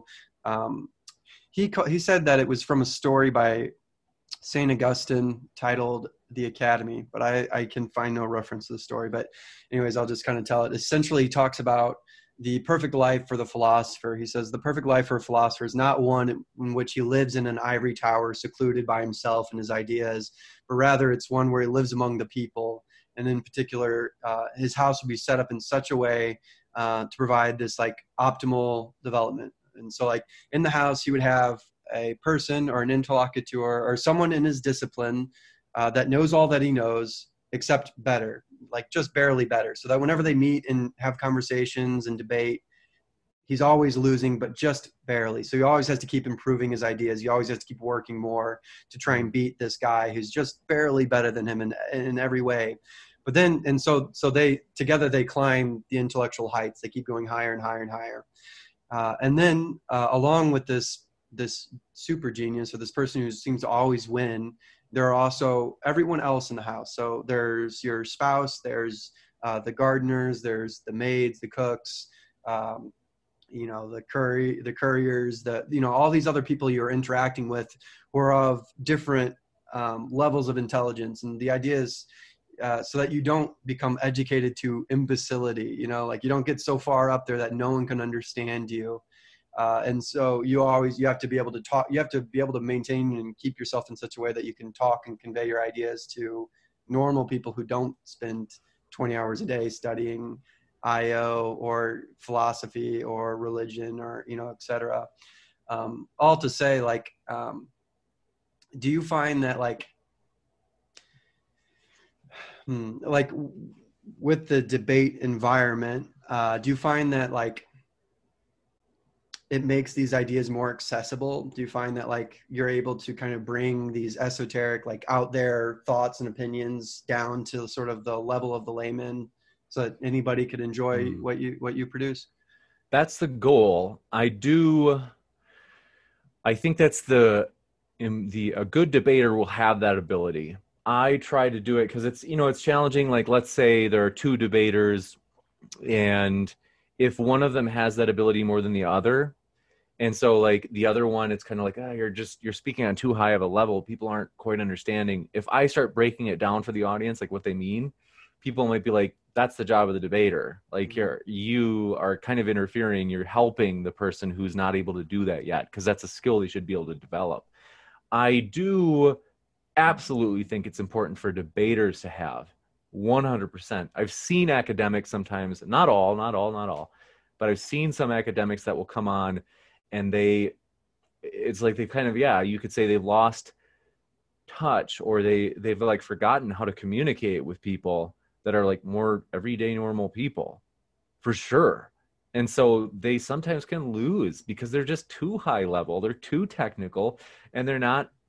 He said that it was from a story by St. Augustine titled The Academy, but I can find no reference to the story. But anyways, I'll just kind of tell it. Essentially, he talks about the perfect life for the philosopher. He says the perfect life for a philosopher is not one in which he lives in an ivory tower secluded by himself and his ideas, but rather it's one where he lives among the people. And in particular, his house will be set up in such a way to provide this like optimal development. And so like in the house, he would have a person or an interlocutor or someone in his discipline that knows all that he knows, except better, like just barely better. So that whenever they meet and have conversations and debate, he's always losing, but just barely. So he always has to keep improving his ideas. He always has to keep working more to try and beat this guy who's just barely better than him in every way. But then, and so they together, they climb the intellectual heights. They keep going higher and higher and higher. And then along with this super genius, or this person who seems to always win, there are also everyone else in the house. So there's your spouse, there's the gardeners, there's the maids, the cooks, you know, the couriers, all these other people you're interacting with who are of different levels of intelligence. And the idea is so that you don't become educated to imbecility, you know, like you don't get so far up there that no one can understand you. And so you have to be able to talk, you have to be able to maintain and keep yourself in such a way that you can talk and convey your ideas to normal people who don't spend 20 hours a day studying IO or philosophy or religion or, you know, et cetera. All to say, like, do you find that like with the debate environment, do you find that like it makes these ideas more accessible? Do you find that like you're able to kind of bring these esoteric, like out there thoughts and opinions down to sort of the level of the layman so that anybody could enjoy what you produce? That's the goal. I think that's a good debater will have that ability. I try to do it because it's challenging. Like, let's say there are two debaters, and if one of them has that ability more than the other, and so like the other one, it's kind of like, you're speaking on too high of a level. People aren't quite understanding. If I start breaking it down for the audience, like what they mean, people might be like, that's the job of the debater. Like you are kind of interfering. You're helping the person who's not able to do that yet, because that's a skill they should be able to develop. I do absolutely think it's important for debaters to have 100%. I've seen academics sometimes, not all, but I've seen some academics that will come on and it's like they kind of, you could say they've lost touch, or they've like forgotten how to communicate with people that are like more everyday normal people, for sure. And so they sometimes can lose because they're just too high level, they're too technical, and they're not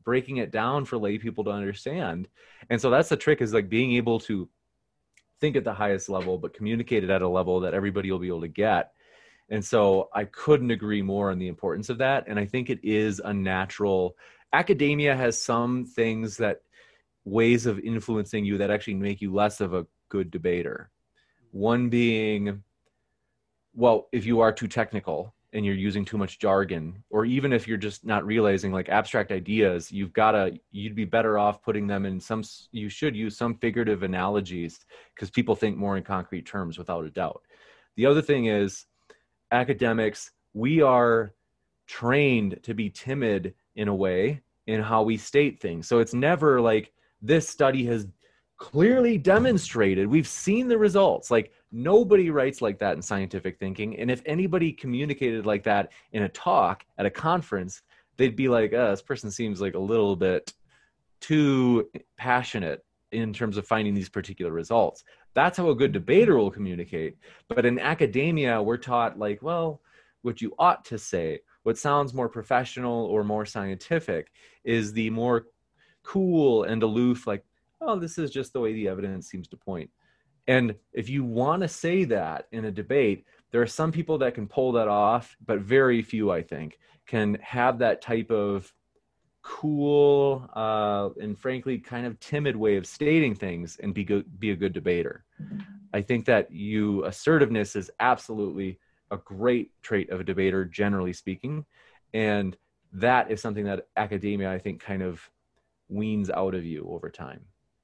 breaking it down for lay people to understand. And so that's the trick, is like being able to think at the highest level, but communicate it at a level that everybody will be able to get. And so I couldn't agree more on the importance of that. And I think it is a natural, academia has some things that, ways of influencing you that actually make you less of a good debater. One being, well, if you are too technical and you're using too much jargon, or even if you're just not realizing like abstract ideas, you'd be better off putting them in you should use some figurative analogies, because people think more in concrete terms without a doubt. The other thing is, academics, we are trained to be timid in a way in how we state things. So it's never like, this study has clearly demonstrated, we've seen the results. Like, nobody writes like that in scientific thinking. And if anybody communicated like that in a talk at a conference, they'd be like, this person seems like a little bit too passionate in terms of finding these particular results. That's how a good debater will communicate. But in academia, we're taught like, well, what you ought to say, what sounds more professional or more scientific, is the more cool and aloof, like, oh, this is just the way the evidence seems to point. And if you want to say that in a debate, there are some people that can pull that off, but very few, I think, can have that type of cool and frankly kind of timid way of stating things and be a good debater. I think that assertiveness is absolutely a great trait of a debater, generally speaking. And that is something that academia, I think, kind of weans out of you over time.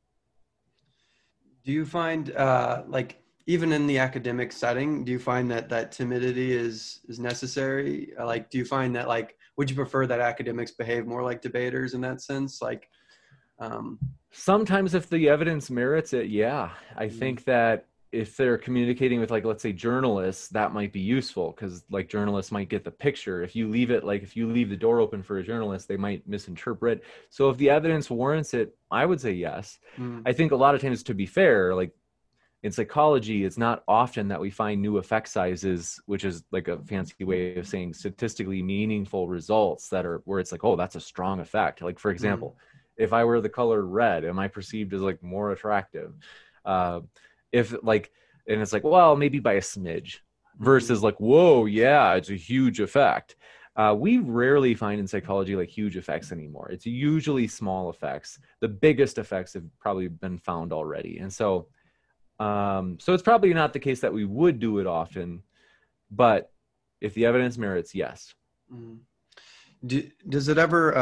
Do you find like, even in the academic setting, do you find that timidity is necessary? Like, do you find that, like, would you prefer that academics behave more like debaters in that sense? Like, sometimes if the evidence merits it, yeah. I think that if they're communicating with, like, let's say journalists, that might be useful, because like journalists might get the picture. If you leave the door open for a journalist, they might misinterpret. So if the evidence warrants it, I would say yes. I think a lot of times, to be fair, like in psychology, it's not often that we find new effect sizes, which is like a fancy way of saying statistically meaningful results that are where it's like, oh, that's a strong effect. Like, for example, if I wear the color red, am I perceived as like more attractive? If like, and it's like, well, maybe by a smidge, versus like, whoa, yeah, it's a huge effect. We rarely find in psychology like huge effects anymore. It's usually small effects. The biggest effects have probably been found already. And so it's probably not the case that we would do that but if the evidence merits, yes. Does it ever,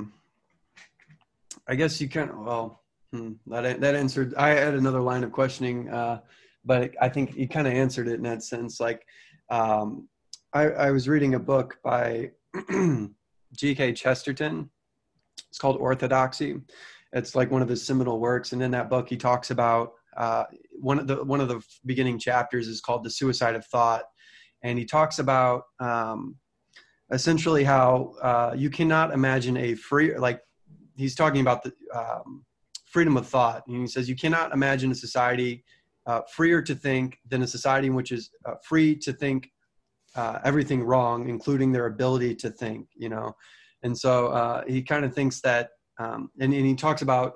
I guess you kind of, well, that answered, I had another line of questioning, but I think you kind of answered it in that sense. Like, I was reading a book by G.K. Chesterton. It's called Orthodoxy. It's like one of his seminal works. And in that book, he talks about, one of the beginning chapters is called The Suicide of Thought. And he talks about, essentially how, you cannot imagine a free, like, he's talking about the, freedom of thought. And he says, you cannot imagine a society freer to think than a society in which is free to think everything wrong, including their ability to think, you know? And so he kind of thinks that, and he talks about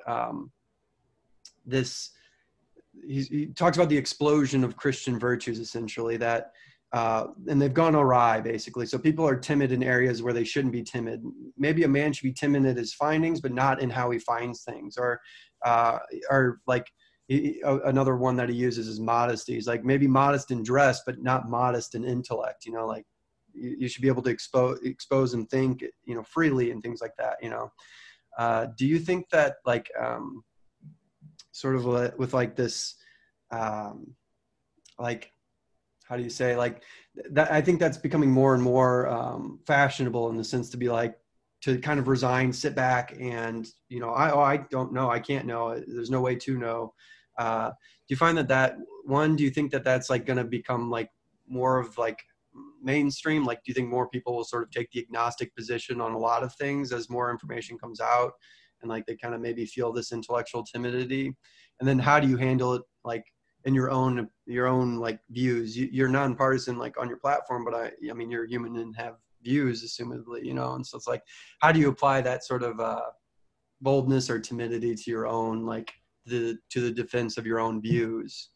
this, he talks about the explosion of Christian virtues, essentially, that, and they've gone awry, basically. So people are timid in areas where they shouldn't be timid. Maybe a man should be timid in his findings, but not in how he finds things. Or like, another one that he uses is modesty. He's like, maybe modest in dress, but not modest in intellect. You know, like you should be able to expose and think, you know, freely and things like that. You know, do you think that, like, sort of with like this, like, how do you say, like that? I think that's becoming more and more fashionable, in the sense to be like, to kind of resign, sit back, and, you know, I don't know, I can't know, there's no way to know. Do you find do you think that that's like going to become like more of like mainstream? Like, do you think more people will sort of take the agnostic position on a lot of things as more information comes out, and like they kind of maybe feel this intellectual timidity? And then how do you handle it, like in your own like views? You're nonpartisan, like on your platform, but I mean, you're human and have views, assumedly, you know? And so it's like, how do you apply that sort of boldness or timidity to your own, like to the defense of your own views?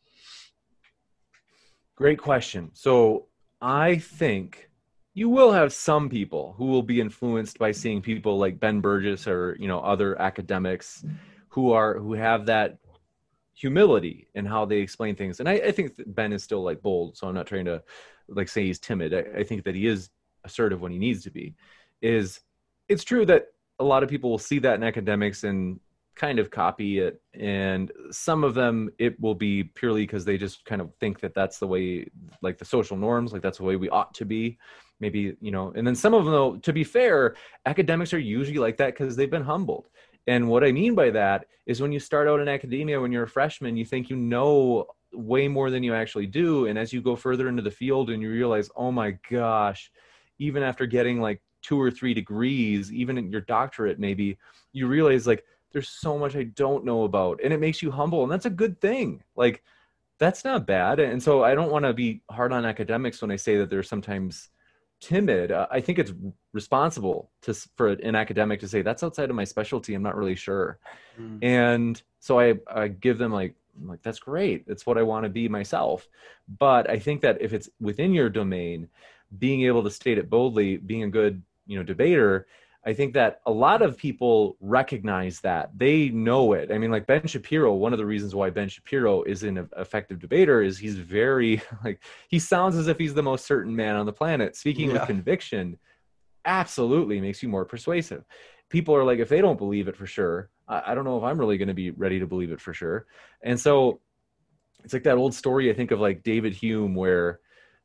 Great question. So I think you will have some people who will be influenced by seeing people like Ben Burgess or, other academics who have that humility in how they explain things. And I think that Ben is still like bold. So I'm not trying to like say he's timid. I think that he is assertive when he needs to be. It's true that a lot of people will see that in academics and kind of copy it, and some of them it will be purely because they just kind of think that that's the way, like the social norms, like that's the way we ought to be, maybe, and then some of them, though, to be fair, academics are usually like that because they've been humbled. And what I mean by that is when you start out in academia, when you're a freshman, you think you know way more than you actually do, and as you go further into the field and you realize, oh my gosh, even after getting like 2 or 3 degrees, even in your doctorate maybe, you realize like there's so much I don't know about, and it makes you humble, and that's a good thing. Like, that's not bad. And so I don't want to be hard on academics when I say that they're sometimes timid. I think it's responsible for an academic to say that's outside of my specialty, I'm not really sure. And so I give them like, that's great, it's what I want to be myself. But I think that if it's within your domain, being able to state it boldly, being a good debater, I think that a lot of people recognize that. They know it. I mean, like Ben Shapiro, one of the reasons why Ben Shapiro is an effective debater is he's very, he sounds as if he's the most certain man on the planet. Speaking with conviction absolutely makes you more persuasive. People are like, if they don't believe it for sure, I don't know if I'm really going to be ready to believe it for sure. And so it's like that old story, I think, of like David Hume, where,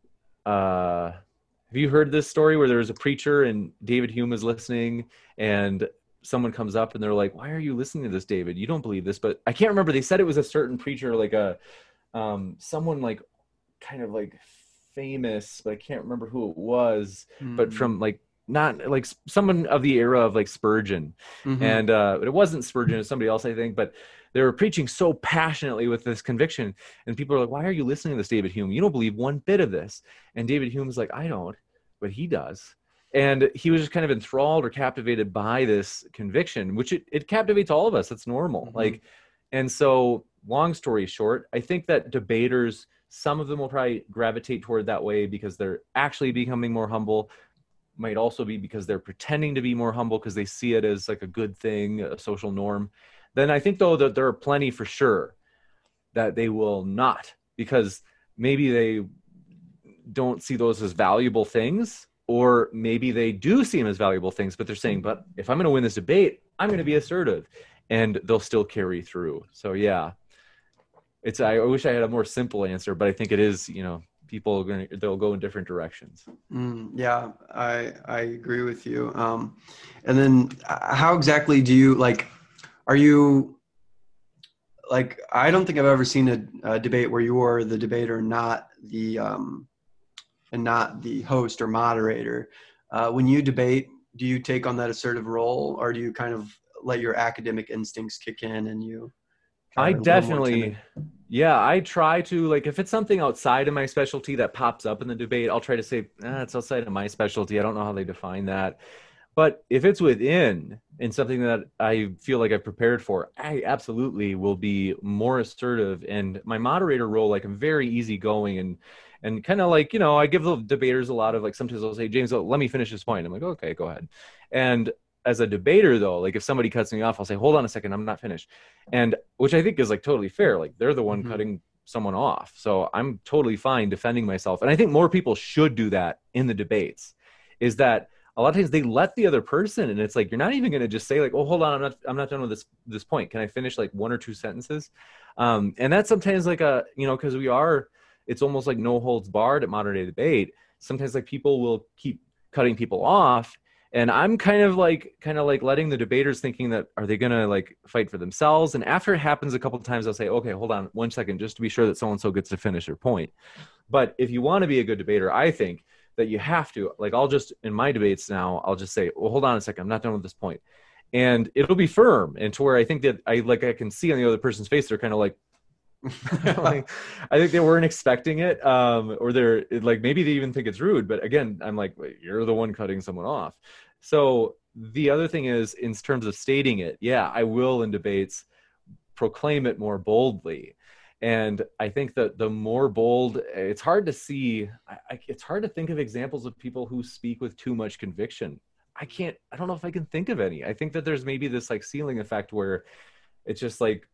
have you heard this story where there was a preacher and David Hume is listening and someone comes up and they're like, why are you listening to this, David? You don't believe this. But I can't remember. They said it was a certain preacher, like someone like kind of like famous, but I can't remember who it was, but from like, not like someone of the era of like Spurgeon. And it wasn't Spurgeon, it was somebody else, I think, but they were preaching so passionately with this conviction, and people are like, why are you listening to this, David Hume? You don't believe one bit of this. And David Hume is like, I don't, but he does. And he was just kind of enthralled or captivated by this conviction, which it captivates all of us. That's normal. And so long story short, I think that debaters, some of them will probably gravitate toward that way because they're actually becoming more humble. Might also be because they're pretending to be more humble because they see it as like a good thing, a social norm. Then I think, though, that there are plenty for sure that they will not, because maybe they don't see those as valuable things, or maybe they do see them as valuable things, but they're saying, but if I'm going to win this debate, I'm going to be assertive, and they'll still carry through. So yeah, I wish I had a more simple answer, but I think it is, people they'll go in different directions. Yeah, I agree with you. And then how exactly do you are you I don't think I've ever seen a debate where you are the debater, not the host or moderator. When you debate, do you take on that assertive role, or do you kind of let your academic instincts kick in and you? I definitely, I try to, if it's something outside of my specialty that pops up in the debate, I'll try to say, it's outside of my specialty. I don't know how they define that. But if it's within and something that I feel like I've prepared for, I absolutely will be more assertive. And my moderator role, I'm very easygoing and kind of I give the debaters a lot of, sometimes I'll say, James, let me finish this point. I'm like, okay, go ahead. And as a debater, though, if somebody cuts me off, I'll say, hold on a second, I'm not finished. And which I think is totally fair. They're the one cutting someone off. So I'm totally fine defending myself. And I think more people should do that in the debates, is that a lot of times they let the other person, and it's you're not even going to just say oh, hold on, I'm not done with this point. Can I finish 1 or 2 sentences? And that's sometimes because it's almost like no holds barred at modern day debate. Sometimes people will keep cutting people off. And I'm kind of letting the debaters thinking that, are they going to fight for themselves? And after it happens a couple of times, I'll say, okay, hold on 1 second, just to be sure that so-and-so gets to finish their point. But if you want to be a good debater, I think that you have to, I'll just, in my debates now, I'll just say, well, hold on a second, I'm not done with this point. And it'll be firm. And to where I think that I can see on the other person's face, they're kind of I think they weren't expecting it, or they're maybe they even think it's rude. But again, I'm you're the one cutting someone off. So the other thing is, in terms of stating it, yeah, I will in debates proclaim it more boldly. And I think that the more bold, it's hard to see, it's hard to think of examples of people who speak with too much conviction. I don't know if I can think of any. I think that there's maybe this like ceiling effect where it's just like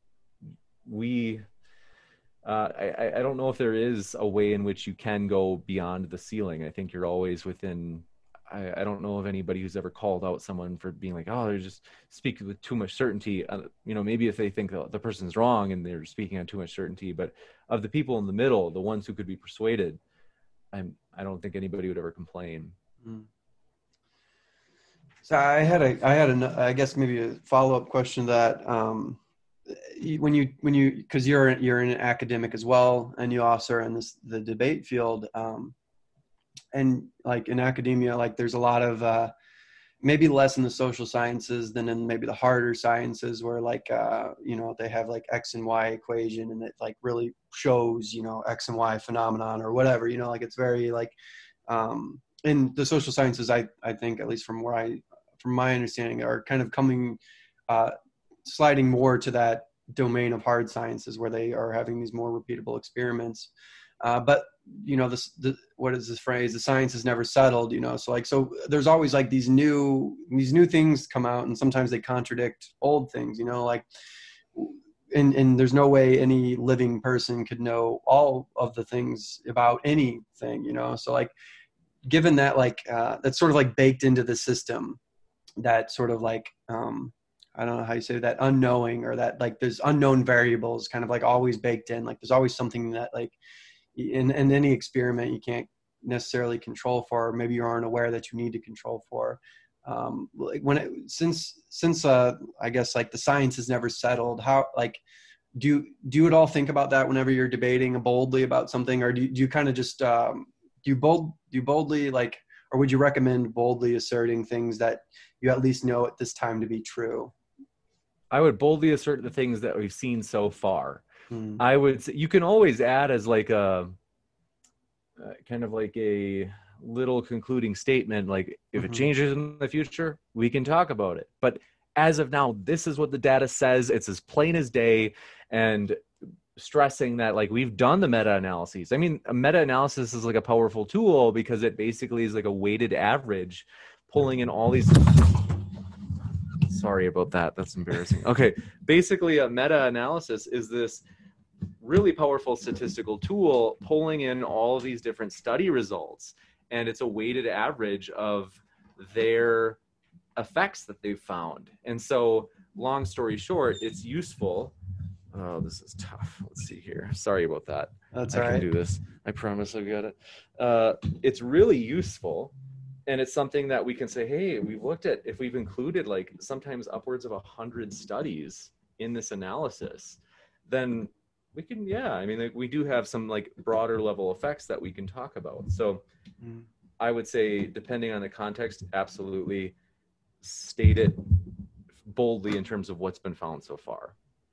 I don't know if there is a way in which you can go beyond the ceiling. I think you're always within, I don't know of anybody who's ever called out someone for being like, oh, they're just speaking with too much certainty. Maybe if they think the person's wrong and they're speaking on too much certainty, but of the people in the middle, the ones who could be persuaded, I don't think anybody would ever complain. So I guess maybe a follow-up question to that. Because you're an academic as well, and you also are in the debate field, and like in academia, like there's a lot of maybe less in the social sciences than in maybe the harder sciences, where like they have like X and Y equation, and it like really shows X and Y phenomenon or whatever, like it's very like in the social sciences, I think, at least from my understanding, are kind of coming sliding more to that domain of hard sciences where they are having these more repeatable experiments. But what is this phrase? The science is never settled, so there's always like these new things come out, and sometimes they contradict old things, like, and there's no way any living person could know all of the things about anything, so like, given that, like, that's sort of like baked into the system, that sort of like, I don't know how you say that, unknowing, or that like there's unknown variables kind of like always baked in, like there's always something that like in any experiment you can't necessarily control for, or maybe you aren't aware that you need to control for. Like since I guess like the science is never settled, how, like, do you at all think about that whenever you're debating boldly about something, or do you kind of just do you boldly, like, or would you recommend boldly asserting things that you at least know at this time to be true? I would boldly assert the things that we've seen so far. I would say you can always add as like a kind of like a little concluding statement, like if it changes in the future, we can talk about it. But as of now, this is what the data says. It's as plain as day. And stressing that, like, we've done the meta-analyses. I mean, a meta-analysis is like a powerful tool because it basically is like a weighted average, pulling in all these. Sorry about that. That's embarrassing. Okay. Basically, a meta-analysis is this really powerful statistical tool pulling in all of these different study results. And it's a weighted average of their effects that they've found. And so, long story short, it's useful. Oh, this is tough. Let's see here. Sorry about that. That's all right. I can do this. I promise I've got it. It's really useful. And it's something that we can say, hey, we've looked at, if we've included like sometimes upwards of 100 studies in this analysis, then we can, like, we do have some like broader level effects that we can talk about. So I would say, depending on the context, absolutely state it boldly in terms of what's been found so far.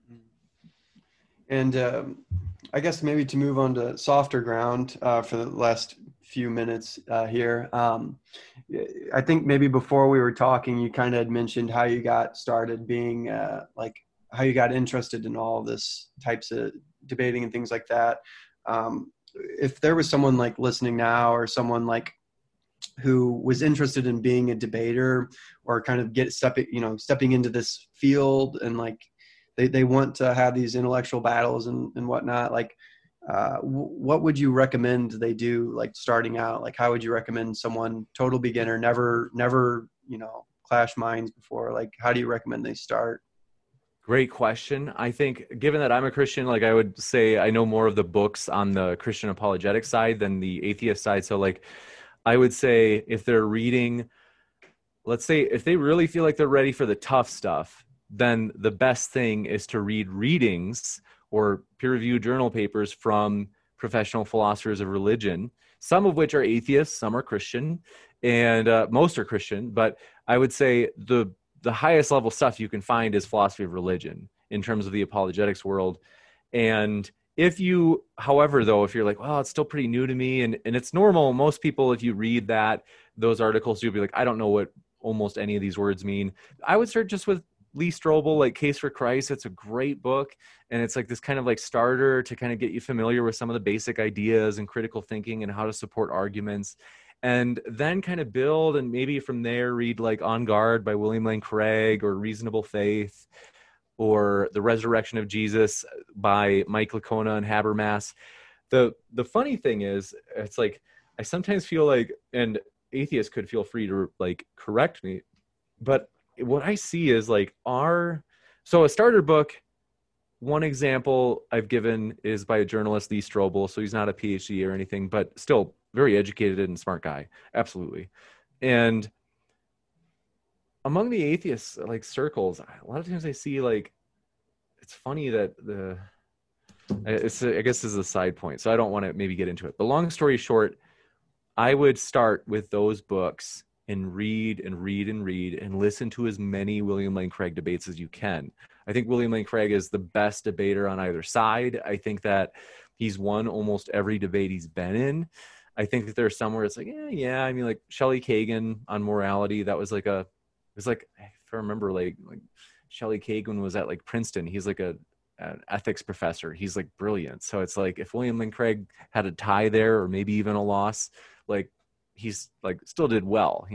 And I guess maybe to move on to softer ground for the last few minutes here. I think maybe before we were talking, you kind of had mentioned how you got started being like how you got interested in all this types of debating and things like that. If there was someone like listening now, or someone like who was interested in being a debater, or kind of stepping into this field, and like they want to have these intellectual battles and whatnot, like what would you recommend they do, like starting out? Like, how would you recommend someone, total beginner, never clash minds before, like how do you recommend they start? Great question. I think, given that I'm a Christian, like, I would say I know more of the books on the Christian apologetic side than the atheist side. So like, I would say if they're reading, let's say if they really feel like they're ready for the tough stuff, then the best thing is to read readings or peer-reviewed journal papers from professional philosophers of religion, some of which are atheists, some are Christian, and most are Christian. But I would say the highest level stuff you can find is philosophy of religion in terms of the apologetics world. And if you, however, though, if you're like, well, it's still pretty new to me, and it's normal, most people, if you read those articles, you'll be like, I don't know almost any of these words mean. I would start just with Lee Strobel, like Case for Christ. It's a great book. And it's like this kind of like starter to kind of get you familiar with some of the basic ideas and critical thinking and how to support arguments. And then kind of build, and maybe from there read like On Guard by William Lane Craig, or Reasonable Faith, or The Resurrection of Jesus by Mike Licona and Habermas. The funny thing is, it's like, I sometimes feel like, and atheists could feel free to like correct me, but what I see is like so a starter book, one example I've given is by a journalist, Lee Strobel. So he's not a PhD or anything, but still very educated and smart guy. Absolutely. And among the atheists like circles, a lot of times I see like, it's funny that I guess this is a side point, so I don't want to maybe get into it, but long story short, I would start with those books and read and listen to as many William Lane Craig debates as you can. I think William Lane Craig is the best debater on either side. I think that he's won almost every debate he's been in. I think that there's somewhere it's like, yeah. I mean, like Shelley Kagan on morality, that was like if I remember, like Shelley Kagan was at like Princeton. He's like an ethics professor. He's like brilliant. So it's like if William Lane Craig had a tie there, or maybe even a loss, like he's like still did well,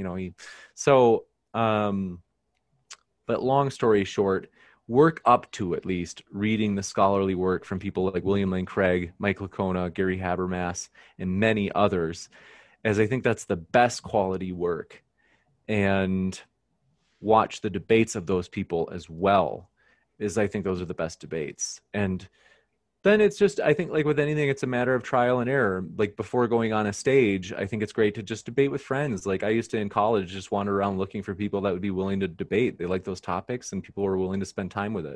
but long story short, work up to at least reading the scholarly work from people like William Lane Craig, Mike Licona, Gary Habermas, and many others, as I think that's the best quality work. And watch the debates of those people as well, as I think those are the best debates. And then it's just, I think like with anything, it's a matter of trial and error. Like before going on a stage, I think it's great to just debate with friends. Like I used to in college just wander around looking for people that would be willing to debate. They like those topics and people were willing to spend time with it.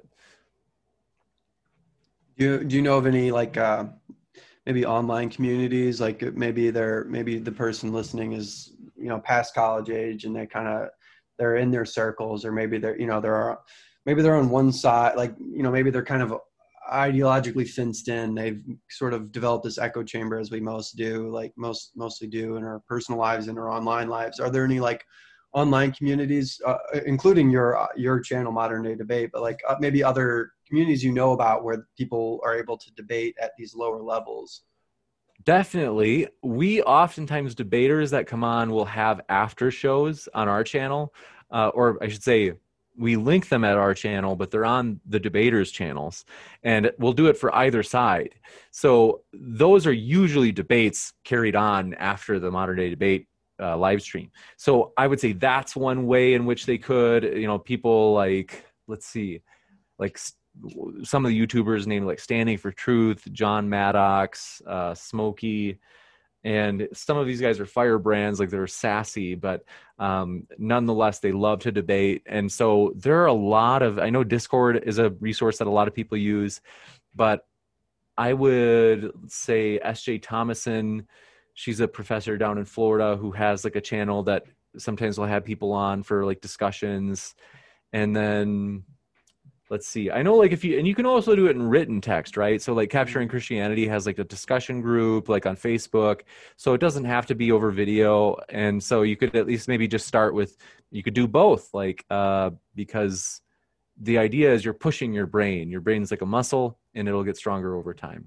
Do you know of any like maybe online communities, like maybe the person listening is past college age and they're in their circles, or maybe maybe they're on one side, like maybe they're kind of ideologically fenced in. They've sort of developed this echo chamber, as we mostly do in our personal lives and our online lives. Are there any like online communities, including your channel, Modern Day Debate, but like maybe other communities about where people are able to debate at these lower levels? Definitely. We oftentimes, debaters that come on will have after shows on our channel, or I should say we link them at our channel, but they're on the debaters' channels, and we'll do it for either side. So those are usually debates carried on after the Modern Day Debate live stream. So I would say that's one way in which they could, people like, let's see, like some of the YouTubers named like Standing for Truth, John Maddox, Smokey, and some of these guys are firebrands, like they're sassy, but nonetheless, they love to debate. And so there are a lot of, I know Discord is a resource that a lot of people use, but I would say S.J. Thomason, she's a professor down in Florida who has like a channel that sometimes will have people on for like discussions. And then let's see, I know like and you can also do it in written text, right? So like Capturing Christianity has like a discussion group like on Facebook. So it doesn't have to be over video. And so you could at least maybe just start with, you could do both, like, because the idea is you're pushing your brain. Your brain's like a muscle and it'll get stronger over time.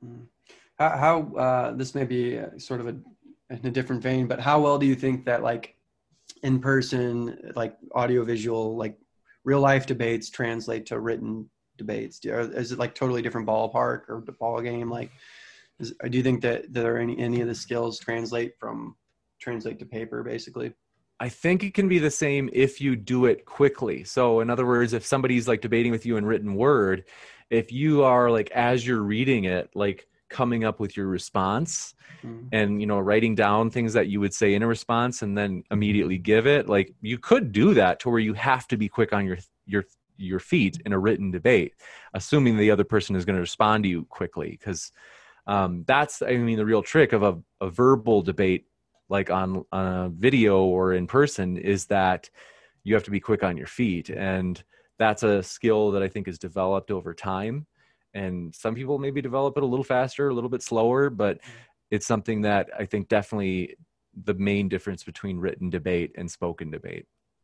How this may be sort of in a different vein, but how well do you think that like in person, like audio visual, like real life debates translate to written debates? Is it like totally different ballpark or the ball game? Like, do you think that there are any of the skills translate to paper basically? I think it can be the same if you do it quickly. So in other words, if somebody's like debating with you in written word, if you are like, as you're reading it, like coming up with your response and, writing down things that you would say in a response and then immediately give it, like you could do that to where you have to be quick on your feet in a written debate, assuming the other person is going to respond to you quickly. Because that's, the real trick of a verbal debate, like on a video or in person, is that you have to be quick on your feet. And that's a skill that I think is developed over time. And some people maybe develop it a little faster, a little bit slower, but it's something that I think definitely the main difference between written debate and spoken debate.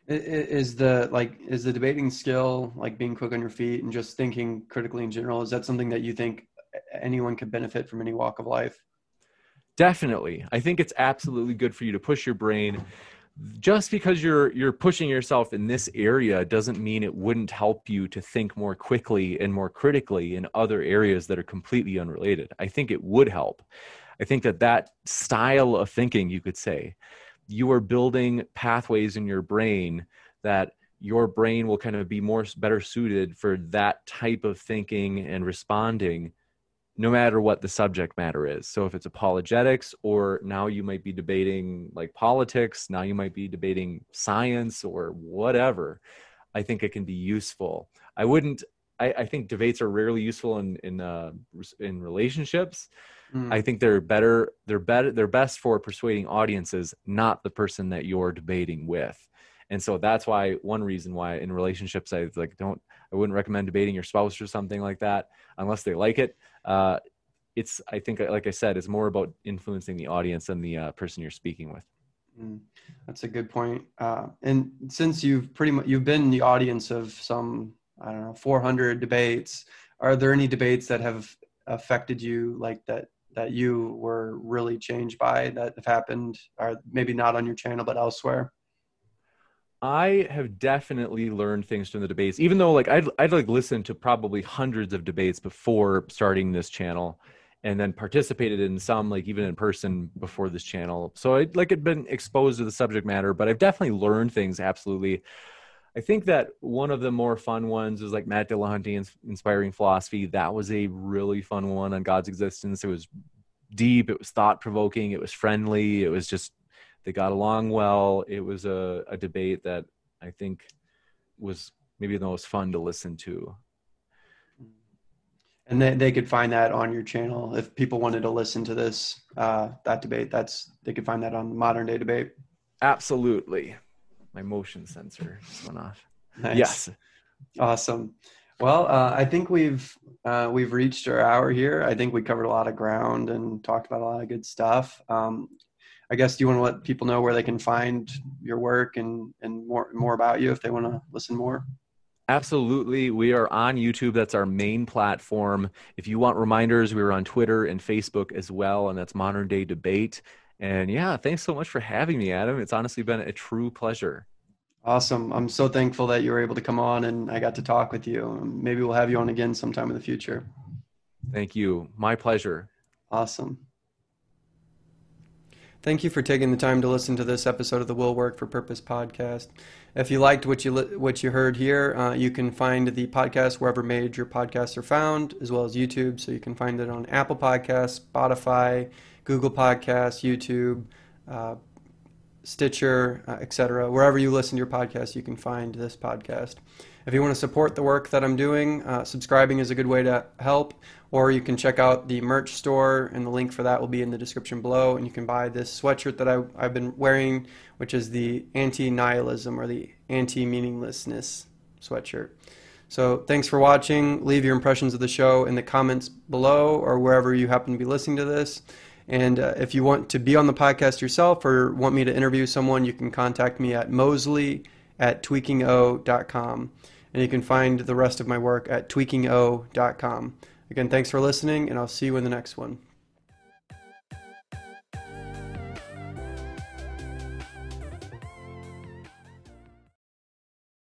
Is the debating skill, like being quick on your feet and just thinking critically in general, is that something that you think anyone could benefit from any walk of life? Definitely. I think it's absolutely good for you to push your brain. Just because you're pushing yourself in this area doesn't mean it wouldn't help you to think more quickly and more critically in other areas that are completely unrelated. I think it would help. I think that style of thinking, you could say, you are building pathways in your brain that your brain will kind of be better suited for that type of thinking and responding, no matter what the subject matter is. So if it's apologetics, or now you might be debating like politics, now you might be debating science or whatever, I think it can be useful. I think debates are rarely useful in relationships. I think they're best for persuading audiences, not the person that you're debating with. And so that's why, one reason why in relationships, I wouldn't recommend debating your spouse or something like that unless they like it. I think, like I said, it's more about influencing the audience than the person you're speaking with. That's a good point. And since you've been the audience of some, 400 debates, are there any debates that have affected you, like that you were really changed by, that have happened, or maybe not on your channel, but elsewhere? I have definitely learned things from the debates, even though like I'd like listened to probably hundreds of debates before starting this channel, and then participated in some, like even in person before this channel. So I'd been exposed to the subject matter, but I've definitely learned things. Absolutely. I think that one of the more fun ones was like Matt Dillahunty, Inspiring Philosophy. That was a really fun one on God's existence. It was deep. It was thought-provoking. It was friendly. It was just, they got along well. It was a debate that I think was maybe the most fun to listen to. And they could find that on your channel if people wanted to listen to this, that debate. They could find that on Modern Day Debate. Absolutely. My motion sensor just went off. Nice. Yes. Awesome. Well, I think we've reached our hour here. I think we covered a lot of ground and talked about a lot of good stuff. I guess, do you want to let people know where they can find your work and more about you if they want to listen more? Absolutely. We are on YouTube. That's our main platform. If you want reminders, we're on Twitter and Facebook as well, and that's Modern Day Debate. And yeah, thanks so much for having me, Adam. It's honestly been a true pleasure. Awesome. I'm so thankful that you were able to come on and I got to talk with you. Maybe we'll have you on again sometime in the future. Thank you. My pleasure. Awesome. Thank you for taking the time to listen to this episode of the Will Work for Purpose podcast. If you liked what you heard here, you can find the podcast wherever major podcasts are found, as well as YouTube. So you can find it on Apple Podcasts, Spotify, Google Podcasts, YouTube, Stitcher, etc. Wherever you listen to your podcast, you can find this podcast. If you want to support the work that I'm doing, subscribing is a good way to help, or you can check out the merch store, and the link for that will be in the description below, and you can buy this sweatshirt that I've been wearing, which is the anti-nihilism or the anti-meaninglessness sweatshirt. So thanks for watching. Leave your impressions of the show in the comments below or wherever you happen to be listening to this. And if you want to be on the podcast yourself or want me to interview someone, you can contact me at mosley@tweakingo.com. And you can find the rest of my work at tweakingo.com. Again, thanks for listening, and I'll see you in the next one.